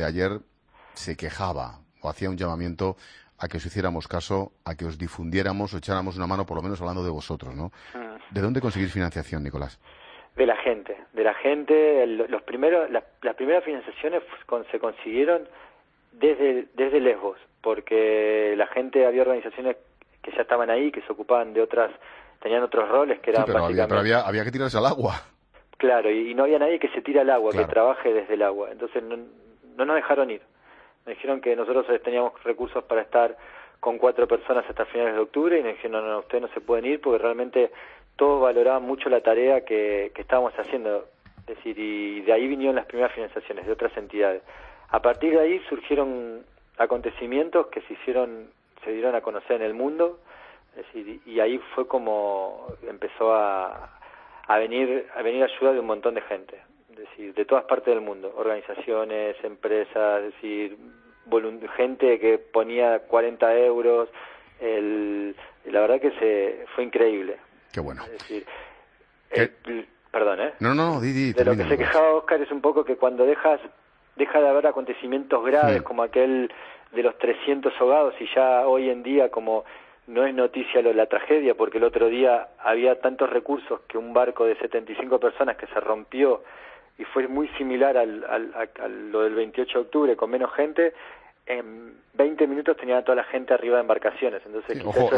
se quejaba o hacía un llamamiento a que os hiciéramos caso, a que os difundiéramos o echáramos una mano, por lo menos hablando de vosotros, ¿no? ¿De dónde conseguís financiación, Nicolás? De la gente. Las primeras financiaciones se consiguieron desde Lesbos, porque la gente, había organizaciones que ya estaban ahí, que se ocupaban de otras, tenían otros roles que eran básicamente... había que tirarse al agua. Claro, y no había nadie que se tire al agua, que trabaje desde el agua. Entonces no nos dejaron ir. Me dijeron que nosotros teníamos recursos para estar con 4 personas hasta finales de octubre, y me dijeron, no, ustedes no se pueden ir, porque realmente todos valoraban mucho la tarea que estábamos haciendo. Es decir, y de ahí vinieron las primeras financiaciones de otras entidades. A partir de ahí surgieron acontecimientos que se dieron a conocer en el mundo, es decir, y ahí fue como empezó a venir ayuda de un montón de gente. Es decir, de todas partes del mundo, organizaciones, empresas, es decir, gente que ponía 40 euros, la verdad que fue increíble. Qué bueno. Es decir, perdón, No, di. De lo que se quejaba Óscar es un poco que cuando deja de haber acontecimientos graves como aquel de los 300 ahogados, y ya hoy en día como no es noticia la tragedia, porque el otro día había tantos recursos que un barco de 75 personas que se rompió, y fue muy similar a lo del 28 de octubre, con menos gente, en 20 minutos tenía a toda la gente arriba de embarcaciones. Entonces,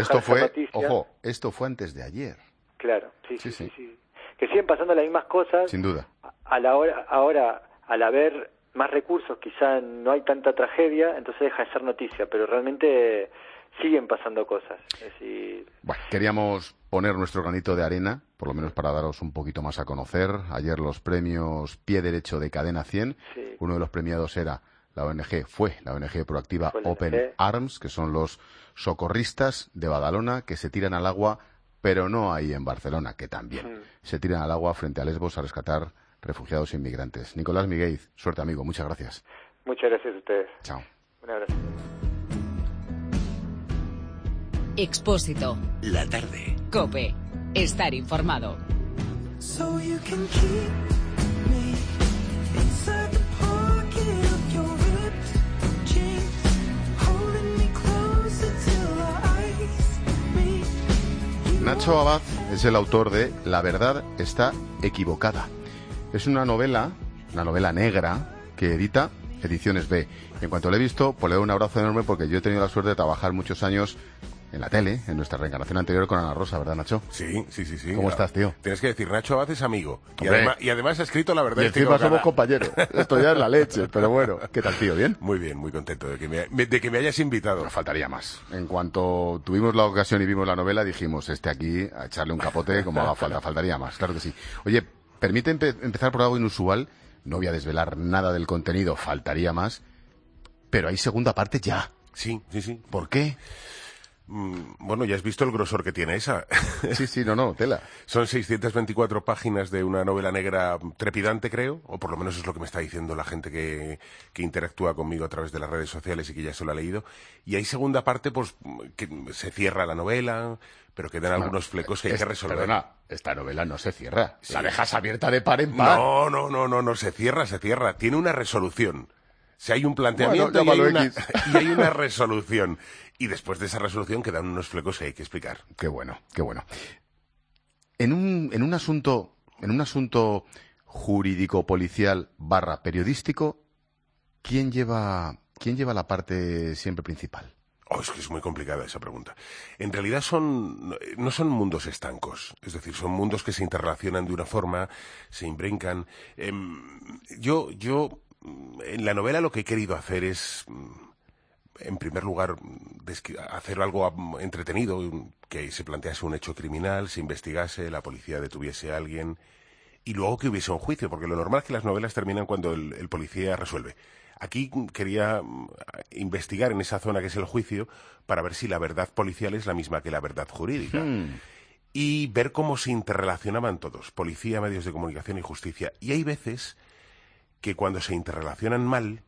esto fue antes de ayer. Claro, sí. Que siguen pasando las mismas cosas. Sin duda. Ahora, al haber más recursos, quizá no hay tanta tragedia, entonces deja de ser noticia, pero realmente siguen pasando cosas. Es decir... Bueno, queríamos poner nuestro granito de arena, por lo menos para daros un poquito más a conocer. Ayer los premios Pie Derecho de Cadena 100, uno de los premiados fue la ONG Proactiva Open Arms, que son los socorristas de Badalona que se tiran al agua, pero no ahí en Barcelona, que también se tiran al agua frente a Lesbos a rescatar refugiados e inmigrantes. Nicolás Migueiz, suerte amigo, muchas gracias. Muchas gracias a ustedes. Chao. Un abrazo. Expósito. La tarde. COPE. Estar informado. So you can keep me inside the pocket of your ripped jeans, holding me closer till our eyes meet. Nacho Abad es el autor de La verdad está equivocada. Es una novela negra que edita Ediciones B. En cuanto lo he visto, pues le doy un abrazo enorme, porque yo he tenido la suerte de trabajar muchos años en la tele, en nuestra reencarnación anterior con Ana Rosa, ¿verdad, Nacho? Sí. ¿Cómo estás, tío? Tienes que decir, Nacho Abad es amigo. Y además ha escrito La verdad. Y encima somos compañeros. Esto ya es la leche, pero bueno. ¿Qué tal, tío? ¿Bien? Muy bien, muy contento de que me hayas invitado. No faltaría más. En cuanto tuvimos la ocasión y vimos la novela, dijimos, aquí a echarle un capote como haga falta. Faltaría más, claro que sí. Oye, permite empezar por algo inusual. No voy a desvelar nada del contenido, faltaría más. Pero hay segunda parte ya. Sí. ¿Por qué? Bueno, ya has visto el grosor que tiene esa. Sí, no, tela. Son 624 páginas de una novela negra trepidante, creo, o por lo menos es lo que me está diciendo la gente que interactúa conmigo a través de las redes sociales y que ya se lo ha leído. Y hay segunda parte, pues, que se cierra la novela, pero quedan algunos flecos que hay que resolver. Perdona, esta novela no se cierra. Sí. La dejas abierta de par en par. No, se cierra. Tiene una resolución. Si hay un planteamiento bueno, y hay una resolución. Y después de esa resolución quedan unos flecos que hay que explicar. Qué bueno. En un asunto jurídico, policial / periodístico, ¿quién lleva la parte siempre principal? Es que es muy complicada esa pregunta. En realidad no son mundos estancos. Es decir, son mundos que se interrelacionan de una forma, se imbrincan. Yo en la novela lo que he querido hacer es, en primer lugar, hacer algo entretenido, que se plantease un hecho criminal, se investigase, la policía detuviese a alguien y luego que hubiese un juicio, porque lo normal es que las novelas terminan cuando el policía resuelve. Aquí quería investigar en esa zona que es el juicio para ver si la verdad policial es la misma que la verdad jurídica. Y ver cómo se interrelacionaban todos, policía, medios de comunicación y justicia. Y hay veces que cuando se interrelacionan mal,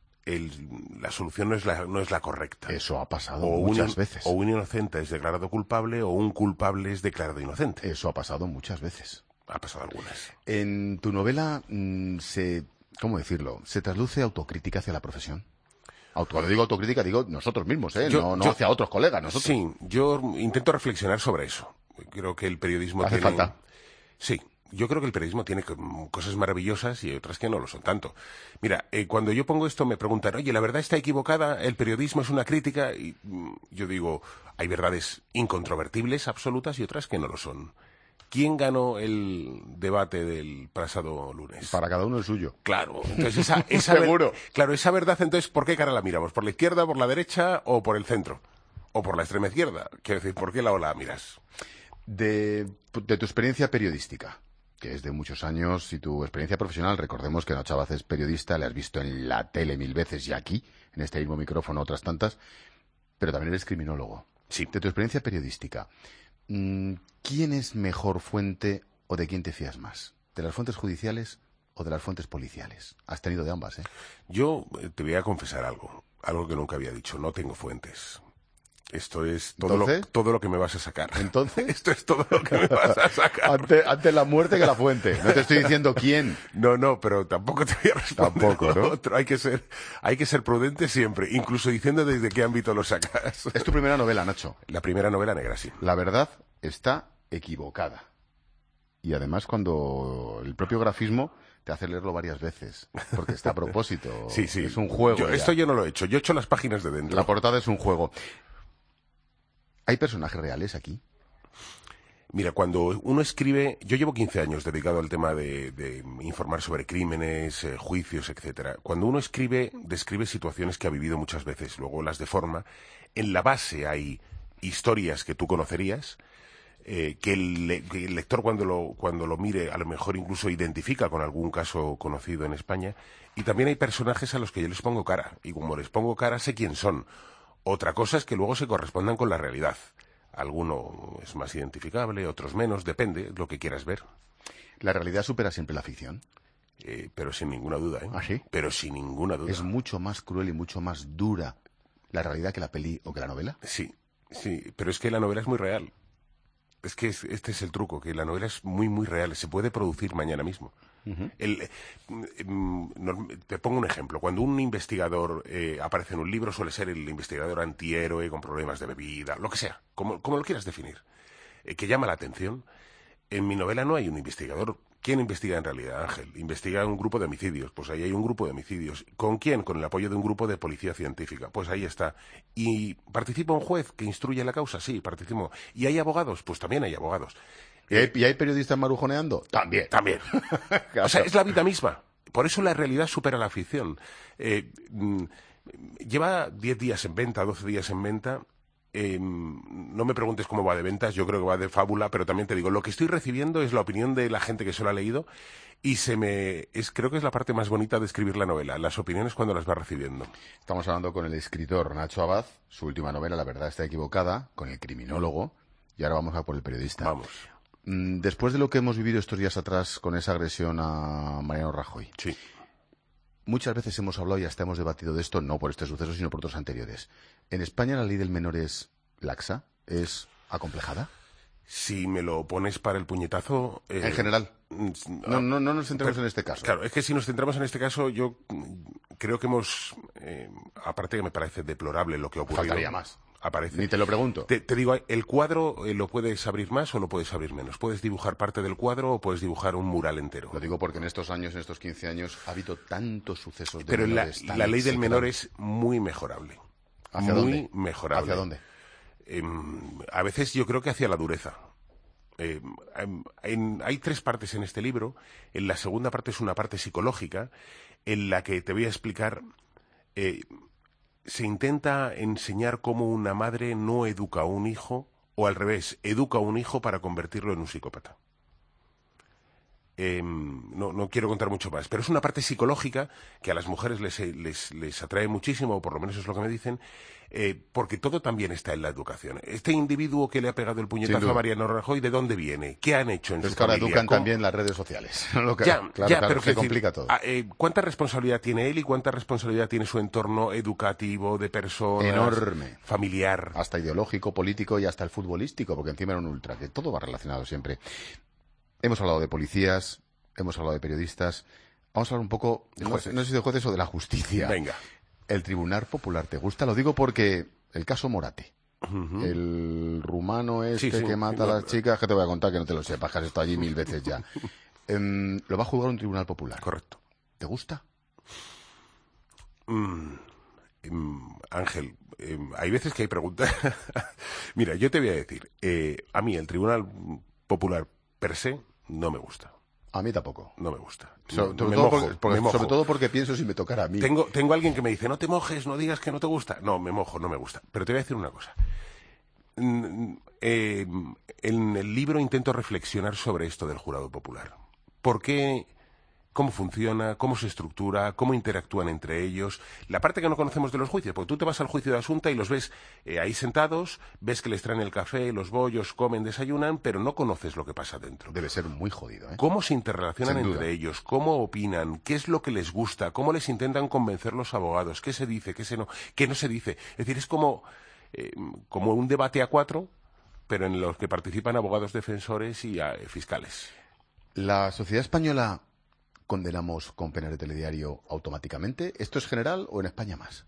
la solución no es la correcta. Eso ha pasado muchas veces. O un inocente es declarado culpable o un culpable es declarado inocente. Eso ha pasado muchas veces. Ha pasado algunas. En tu novela ¿cómo decirlo? ¿Se trasluce autocrítica hacia la profesión? Cuando digo autocrítica, digo nosotros mismos, no hacia otros colegas, nosotros. Sí, yo intento reflexionar sobre eso. Creo que el periodismo ¿Hace falta? Sí, yo creo que el periodismo tiene cosas maravillosas y otras que no lo son tanto. Mira, cuando yo pongo esto me preguntan, oye, ¿la verdad está equivocada? ¿El periodismo es una crítica? Y yo digo, hay verdades incontrovertibles, absolutas, y otras que no lo son. ¿Quién ganó el debate del pasado lunes? Para cada uno el suyo. Claro. Entonces Seguro. Claro, esa verdad, entonces, ¿por qué cara la miramos? ¿Por la izquierda, por la derecha o por el centro? ¿O por la extrema izquierda? Quiero decir, ¿por qué lado la miras? De tu experiencia periodística, que es de muchos años, y tu experiencia profesional, recordemos que Nacho Abad es periodista, le has visto en la tele 1000 veces y aquí, en este mismo micrófono otras tantas, pero también eres criminólogo. Sí. De tu experiencia periodística, ¿quién es mejor fuente o de quién te fías más? ¿De las fuentes judiciales o de las fuentes policiales? Has tenido de ambas, ¿eh? Yo te voy a confesar algo que nunca había dicho. No tengo fuentes. Esto es todo lo que me vas a sacar. ¿Entonces? Esto es todo lo que me vas a sacar. Ante la muerte que la fuente. No te estoy diciendo quién. No, pero tampoco te voy a responder. Tampoco, ¿no? Otro. Hay que ser prudente siempre, incluso diciendo desde qué ámbito lo sacas. Es tu primera novela, Nacho. La primera novela negra, sí. La verdad está equivocada. Y además cuando el propio grafismo te hace leerlo varias veces, porque está a propósito. Sí. Es un juego. Esto yo no lo he hecho. Yo he hecho las páginas de dentro. La portada es un juego. ¿Hay personajes reales aquí? Mira, cuando uno escribe... Yo llevo 15 años dedicado al tema de informar sobre crímenes, juicios, etcétera. Cuando uno escribe, describe situaciones que ha vivido muchas veces, luego las deforma. En la base hay historias que tú conocerías, que el lector cuando lo mire a lo mejor incluso identifica con algún caso conocido en España. Y también hay personajes a los que yo les pongo cara. Y como les pongo cara, sé quién son. Otra cosa es que luego se correspondan con la realidad. Alguno es más identificable, otros menos, depende, lo que quieras ver. ¿La realidad supera siempre la ficción? Pero sin ninguna duda, ¿eh? ¿Ah, sí? Pero sin ninguna duda. ¿Es mucho más cruel y mucho más dura la realidad que la peli o que la novela? Sí, pero es que la novela es muy real. Es que este es el truco, que la novela es muy, muy real. Se puede producir mañana mismo. Te pongo un ejemplo. Cuando un investigador aparece en un libro, suele ser el investigador antihéroe con problemas de bebida, lo que sea, como lo quieras definir, que llama la atención. En mi novela no hay un investigador. ¿Quién investiga en realidad, Ángel? Investiga un grupo de homicidios. Pues ahí hay un grupo de homicidios. ¿Con quién? Con el apoyo de un grupo de policía científica. Pues ahí está. ¿Y participa un juez que instruye la causa? Sí, participo. ¿Y hay abogados? Pues también hay abogados. ¿Y hay periodistas marujoneando? También. Claro. O sea, es la vida misma. Por eso la realidad supera la ficción. Lleva 10 días en venta, 12 días en venta, no me preguntes cómo va de ventas, yo creo que va de fábula, pero también te digo, lo que estoy recibiendo es la opinión de la gente que se lo ha leído y creo que es la parte más bonita de escribir la novela, las opiniones cuando las vas recibiendo. Estamos hablando con el escritor Nacho Abad, su última novela, La verdad está equivocada, con el criminólogo, y ahora vamos a por el periodista. Vamos. Después de lo que hemos vivido estos días atrás con esa agresión a Mariano Rajoy, sí. Muchas veces hemos hablado y hasta hemos debatido de esto, no por este suceso, sino por otros anteriores. ¿En España la ley del menor es laxa? ¿Es acomplejada? Si me lo pones para el puñetazo... En general. No nos centramos en este caso. Claro, es que si nos centramos en este caso, yo creo que hemos... aparte que me parece deplorable lo que ha ocurrido. Faltaría más. Aparece. Ni te lo pregunto. Te digo, el cuadro lo puedes abrir más o lo puedes abrir menos. Puedes dibujar parte del cuadro o puedes dibujar un mural entero. Lo digo porque en estos años, en estos 15 años, ha habido tantos sucesos de Pero menores la ley del menor es muy mejorable. ¿Hacia muy dónde? mejorable. ¿Hacia dónde? A veces yo creo que hacia la dureza. Hay 3 partes en este libro. En la segunda parte es una parte psicológica en la que te voy a explicar... se intenta enseñar cómo una madre no educa a un hijo, o al revés, educa a un hijo para convertirlo en un psicópata. No quiero contar mucho más, pero es una parte psicológica que a las mujeres les atrae muchísimo, o por lo menos es lo que me dicen, porque todo también está en la educación. Este individuo que le ha pegado el puñetazo a Mariano Rajoy, ¿de dónde viene? ¿Qué han hecho en su familia? Ahora educan también las redes sociales. Pero se complica todo. ¿Cuánta responsabilidad tiene él y cuánta responsabilidad tiene su entorno educativo, de personas? Enorme. Familiar. Hasta ideológico, político y hasta el futbolístico, porque encima era un ultra, que todo va relacionado siempre. Hemos hablado de policías, hemos hablado de periodistas. Vamos a hablar un poco, no sé si de jueces o de la justicia. Venga. El Tribunal Popular, ¿te gusta? Lo digo porque el caso Morate, el rumano que mata a las chicas, que te voy a contar que no te lo sepas, que has estado allí 1000 veces ya. Lo va a juzgar un Tribunal Popular. Correcto. ¿Te gusta? Ángel, hay veces que hay preguntas. Mira, yo te voy a decir, a mí el Tribunal Popular per se no me gusta. A mí tampoco. No me gusta. Sobre todo porque pienso si me tocara a mí. Tengo alguien que me dice, no te mojes, no digas que no te gusta. No, me mojo, no me gusta. Pero te voy a decir una cosa. En el libro intento reflexionar sobre esto del jurado popular. ¿Por qué? ¿Cómo funciona? ¿Cómo se estructura? ¿Cómo interactúan entre ellos? La parte que no conocemos de los juicios, porque tú te vas al juicio de Asunta y los ves ahí sentados, ves que les traen el café, los bollos, comen, desayunan, pero no conoces lo que pasa dentro. Debe ser muy jodido, ¿eh? ¿Cómo se interrelacionan entre ellos? ¿Cómo opinan? ¿Qué es lo que les gusta? ¿Cómo les intentan convencer los abogados? ¿Qué se dice? ¿Qué no se dice? Es decir, es como un debate a 4, pero en los que participan abogados defensores y fiscales. La sociedad española... ¿Condenamos con penas de telediario automáticamente? ¿Esto es general o en España más?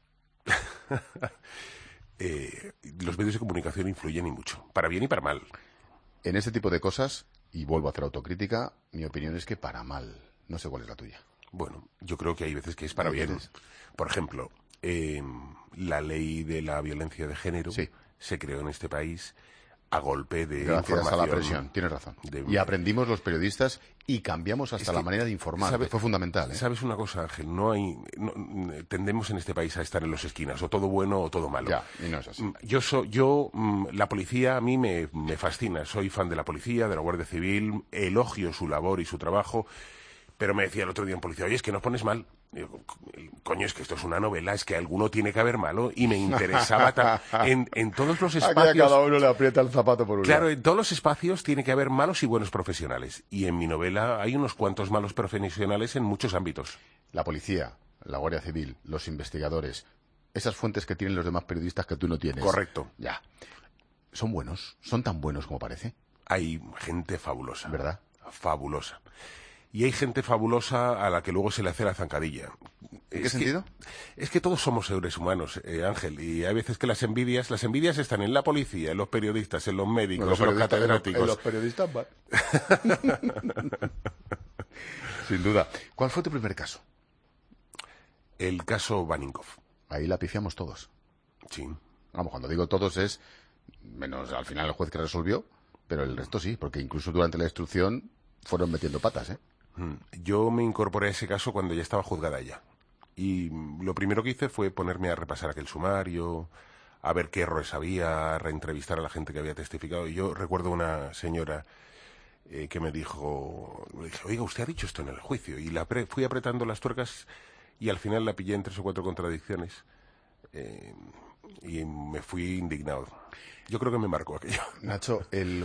Los medios de comunicación influyen y mucho, para bien y para mal. En este tipo de cosas, y vuelvo a hacer autocrítica, mi opinión es que para mal. No sé cuál es la tuya. Bueno, yo creo que hay veces que es para bien. Por ejemplo, la ley de la violencia de género se creó en este país a golpe de gracias información. A la presión, tienes razón. Y aprendimos los periodistas y cambiamos hasta la manera de informar, que fue fundamental. ¿Sabes una cosa, Ángel? Tendemos en este país a estar en las esquinas, o todo bueno o todo malo. Ya, y no es así. La policía a mí me fascina. Soy fan de la policía, de la Guardia Civil, elogio su labor y su trabajo, pero me decía el otro día un policía, oye, es que nos pones mal. Digo, coño, es que esto es una novela, es que alguno tiene que haber malo, y me interesaba en todos los espacios. Aquí a cada uno le aprieta el zapato por un lado. Claro, en todos los espacios tiene que haber malos y buenos profesionales. Y en mi novela hay unos cuantos malos profesionales en muchos ámbitos. La policía, la Guardia Civil, los investigadores, esas fuentes que tienen los demás periodistas que tú no tienes. Correcto. Ya. ¿Son buenos? ¿Son tan buenos como parece? Hay gente fabulosa. ¿Verdad? Fabulosa. Y hay gente fabulosa a la que luego se le hace la zancadilla. ¿En qué sentido? Es que todos somos seres humanos, Ángel, y hay veces que las envidias están en la policía, en los periodistas, en los médicos, en los catedráticos. En los periodistas van. Sin duda. ¿Cuál fue tu primer caso? El caso Baninkoff. Ahí la pifiamos todos. Sí. Vamos, cuando digo todos es, menos al final el juez que resolvió, pero el resto sí, porque incluso durante la instrucción fueron metiendo patas, ¿eh? Yo me incorporé a ese caso cuando ya estaba juzgada ya. Y lo primero que hice fue ponerme a repasar aquel sumario, a ver qué errores había, a reentrevistar a la gente que había testificado. Y yo recuerdo una señora que me dijo, oiga, usted ha dicho esto en el juicio. Y fui apretando las tuercas y al final la pillé en 3 o 4 contradicciones. Y me fui indignado. Yo creo que me marcó aquello. Nacho, el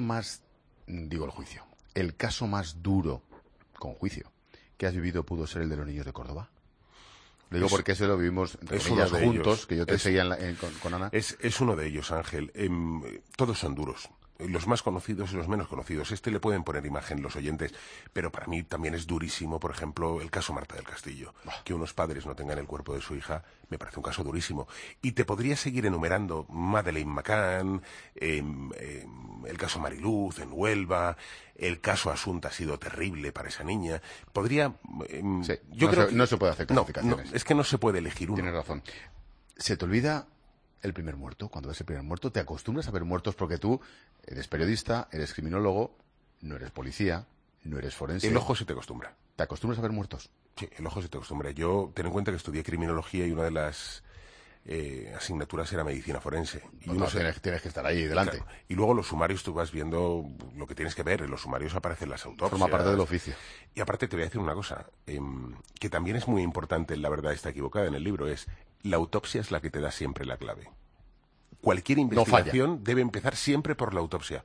caso más duro, con juicio, que has vivido pudo ser el de los niños de Córdoba. Lo digo porque eso lo vivimos juntos, ellos. Que yo te seguía con Ana. Es uno de ellos, Ángel. Todos son duros. Los más conocidos y los menos conocidos. Le pueden poner imagen los oyentes, pero para mí también es durísimo, por ejemplo, el caso Marta del Castillo. Que unos padres no tengan el cuerpo de su hija, me parece un caso durísimo. Y te podría seguir enumerando Madeleine McCann, el caso Mariluz en Huelva, el caso Asunta ha sido terrible para esa niña. Podría... no se puede hacer clasificaciones. No, es que no se puede elegir uno. Tienes razón. Se te olvida el primer muerto. Cuando ves el primer muerto, te acostumbras a ver muertos porque tú eres periodista, eres criminólogo, no eres policía, no eres forense. El ojo se te acostumbra. ¿Te acostumbras a ver muertos? Sí, el ojo se te acostumbra. Yo, ten en cuenta que estudié criminología y una de las asignaturas era medicina forense. Y tienes que estar ahí delante. Claro. Y luego los sumarios tú vas viendo lo que tienes que ver. En los sumarios aparecen las autopsias. Forma parte del oficio. Y aparte te voy a decir una cosa, que también es muy importante, La verdad está equivocada en el libro, es la autopsia es la que te da siempre la clave. Cualquier investigación debe empezar siempre por la autopsia.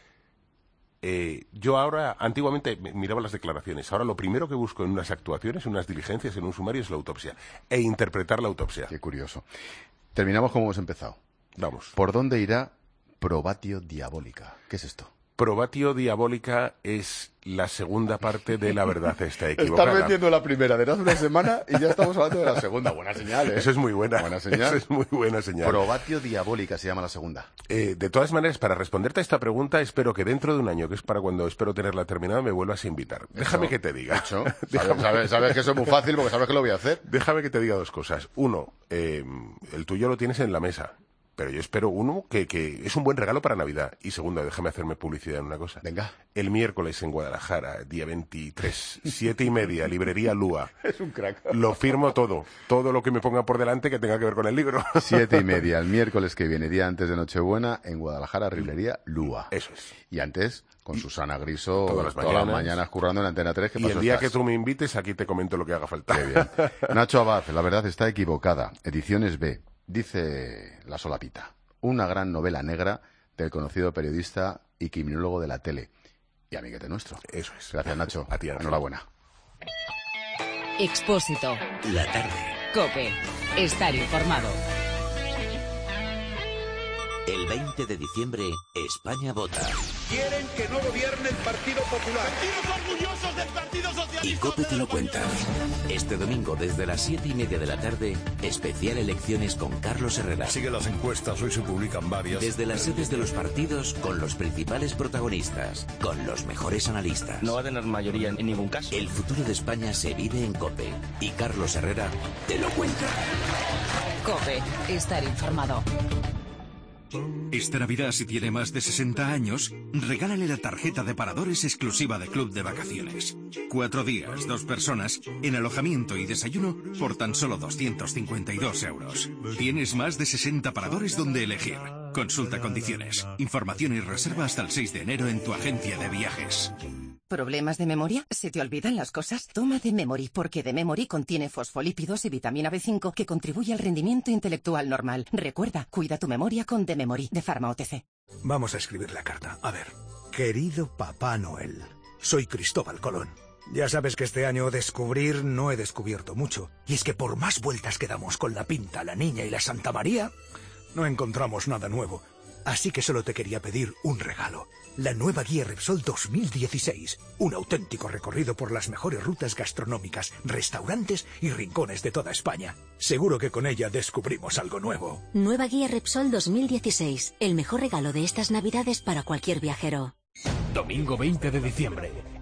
Yo ahora, antiguamente miraba las declaraciones, ahora lo primero que busco en unas actuaciones, en unas diligencias, en un sumario es la autopsia e interpretar la autopsia. Qué curioso. Terminamos como hemos empezado. Vamos. ¿Por dónde irá Probatio Diabólica? ¿Qué es esto? Probatio Diabólica es la segunda parte de La verdad está equivocada. Estás metiendo la primera de hace una semana y ya estamos hablando de la segunda. Buena señal, ¿eh? Eso es muy buena. Buena señal. Eso es muy buena señal. Probatio Diabólica se llama la segunda. De todas maneras, para responderte a esta pregunta, espero que dentro de un año, que es para cuando espero tenerla terminada, me vuelvas a invitar. Déjame que te diga. Sabes que eso es muy fácil porque sabes que lo voy a hacer. Déjame que te diga 2 cosas. Uno, el tuyo lo tienes en la mesa. Pero yo espero, uno, que es un buen regalo para Navidad. Y segundo, déjame hacerme publicidad en una cosa. Venga. El miércoles en Guadalajara, día 23, 7:30, librería Lúa. Es un crack. Lo firmo todo. Todo lo que me ponga por delante que tenga que ver con el libro. 7:30, el miércoles que viene, día antes de Nochebuena, en Guadalajara, librería Lúa. Eso es. Y antes, con Susana Griso, todas las mañanas currando en Antena 3. Y el día que tú me invites, aquí te comento lo que haga falta. Qué bien. Nacho Abad, La verdad está equivocada. Ediciones B. Dice la solapita. Una gran novela negra del conocido periodista y criminólogo de la tele. Y amiguete nuestro. Eso es. Gracias, Nacho. A ti, enhorabuena. Expósito. La tarde. COPE. Estar informado. El 20 de diciembre, España vota. Quieren que no gobierne el Partido Popular. ¡Sentimos orgullosos del Partido Socialista! Y COPE te lo cuenta. Este domingo, desde las 7:30 de la tarde, especial elecciones con Carlos Herrera. Sigue las encuestas, hoy se publican varias. Desde las sedes de los partidos, con los principales protagonistas, con los mejores analistas. No va a tener mayoría en ningún caso. El futuro de España se vive en COPE. Y Carlos Herrera te lo cuenta. COPE. Estar informado. Esta Navidad, si tiene más de 60 años, regálale la tarjeta de paradores exclusiva de Club de Vacaciones. 4 días, 2 personas, en alojamiento y desayuno por tan solo 252 euros. Tienes más de 60 paradores donde elegir. Consulta condiciones. Información y reserva hasta el 6 de enero en tu agencia de viajes. ¿Problemas de memoria? ¿Se te olvidan las cosas? Toma D-Memory, porque D-Memory contiene fosfolípidos y vitamina B5 que contribuye al rendimiento intelectual normal. Recuerda, cuida tu memoria con D-Memory, de Pharma OTC. Vamos a escribir la carta. A ver. Querido Papá Noel, soy Cristóbal Colón. Ya sabes que este año descubrir no he descubierto mucho. Y es que por más vueltas que damos con la Pinta, la Niña y la Santa María, no encontramos nada nuevo. Así que solo te quería pedir un regalo. La nueva guía Repsol 2016. Un auténtico recorrido por las mejores rutas gastronómicas, restaurantes y rincones de toda España. Seguro que con ella descubrimos algo nuevo. Nueva guía Repsol 2016. El mejor regalo de estas Navidades para cualquier viajero. Domingo 20 de diciembre.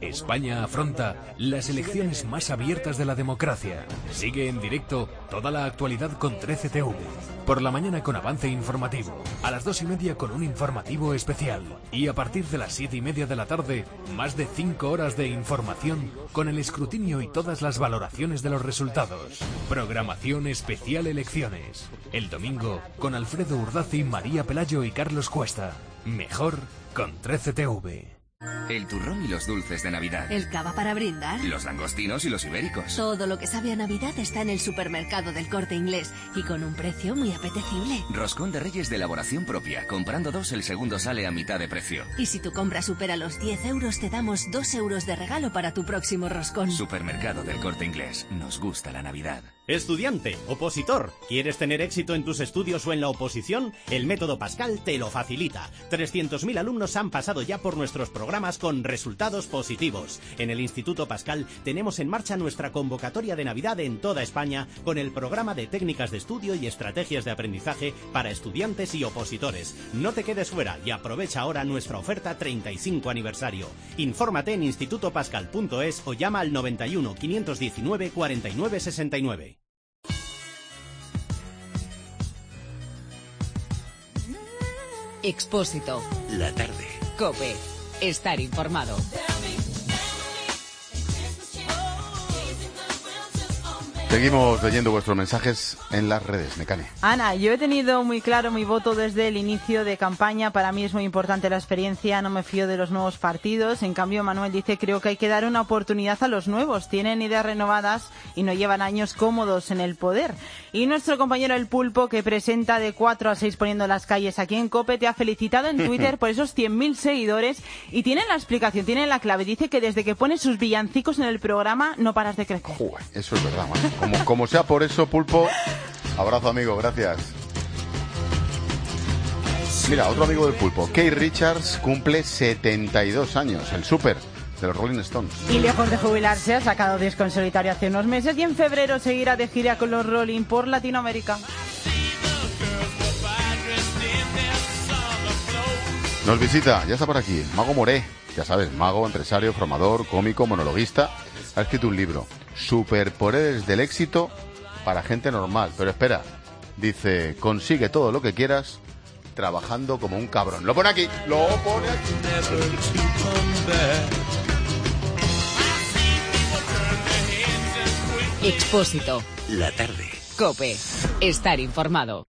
España afronta las elecciones más abiertas de la democracia. Sigue en directo toda la actualidad con 13TV. Por la mañana con avance informativo. A las 2:30 con un informativo especial. Y a partir de las 7:30 de la tarde, más de 5 horas de información con el escrutinio y todas las valoraciones de los resultados. Programación especial elecciones. El domingo con Alfredo Urdazi, María Pelayo y Carlos Cuesta. Mejor con 13TV. El turrón y los dulces de Navidad. El cava para brindar. Los langostinos y los ibéricos. Todo lo que sabe a Navidad está en el supermercado del Corte Inglés y con un precio muy apetecible. Roscón de Reyes de elaboración propia. Comprando 2, el segundo sale a mitad de precio. Y si tu compra supera los 10 euros, te damos 2 euros de regalo para tu próximo roscón. Supermercado del Corte Inglés. Nos gusta la Navidad. Estudiante, opositor, ¿quieres tener éxito en tus estudios o en la oposición? El método Pascal te lo facilita. 300.000 alumnos han pasado ya por nuestros programas con resultados positivos. En el Instituto Pascal tenemos en marcha nuestra convocatoria de Navidad en toda España con el programa de técnicas de estudio y estrategias de aprendizaje para estudiantes y opositores. No te quedes fuera y aprovecha ahora nuestra oferta 35 aniversario. Infórmate en institutopascal.es o llama al 91 519 49 69. Expósito. La tarde. COPE. Estar informado. Seguimos leyendo vuestros mensajes en las redes, Mecane. Ana, yo he tenido muy claro mi voto desde el inicio de campaña. Para mí es muy importante la experiencia, no me fío de los nuevos partidos. En cambio, Manuel dice, creo que hay que dar una oportunidad a los nuevos. Tienen ideas renovadas y no llevan años cómodos en el poder. Y nuestro compañero El Pulpo, que presenta de 4 a 6 poniendo las calles aquí en COPE, te ha felicitado en Twitter por esos 100.000 seguidores y tiene la explicación, tiene la clave. Dice que desde que pones sus villancicos en el programa no paras de crecer. Eso es verdad, man. Como sea por eso, Pulpo, abrazo amigo, gracias. Mira, otro amigo del Pulpo, Keith Richards, cumple 72 años, el súper de los Rolling Stones. Y lejos de jubilarse, ha sacado disco en solitario hace unos meses y en febrero seguirá de gira con los Rolling por Latinoamérica. Nos visita, ya está por aquí, Mago Moré, ya sabes, mago, empresario, formador, cómico, monologuista. Ha escrito un libro, Superpoderes del éxito para gente normal. Pero espera, dice, consigue todo lo que quieras trabajando como un cabrón. Lo pone aquí, lo pone aquí. Expósito. La tarde. COPE. Estar informado.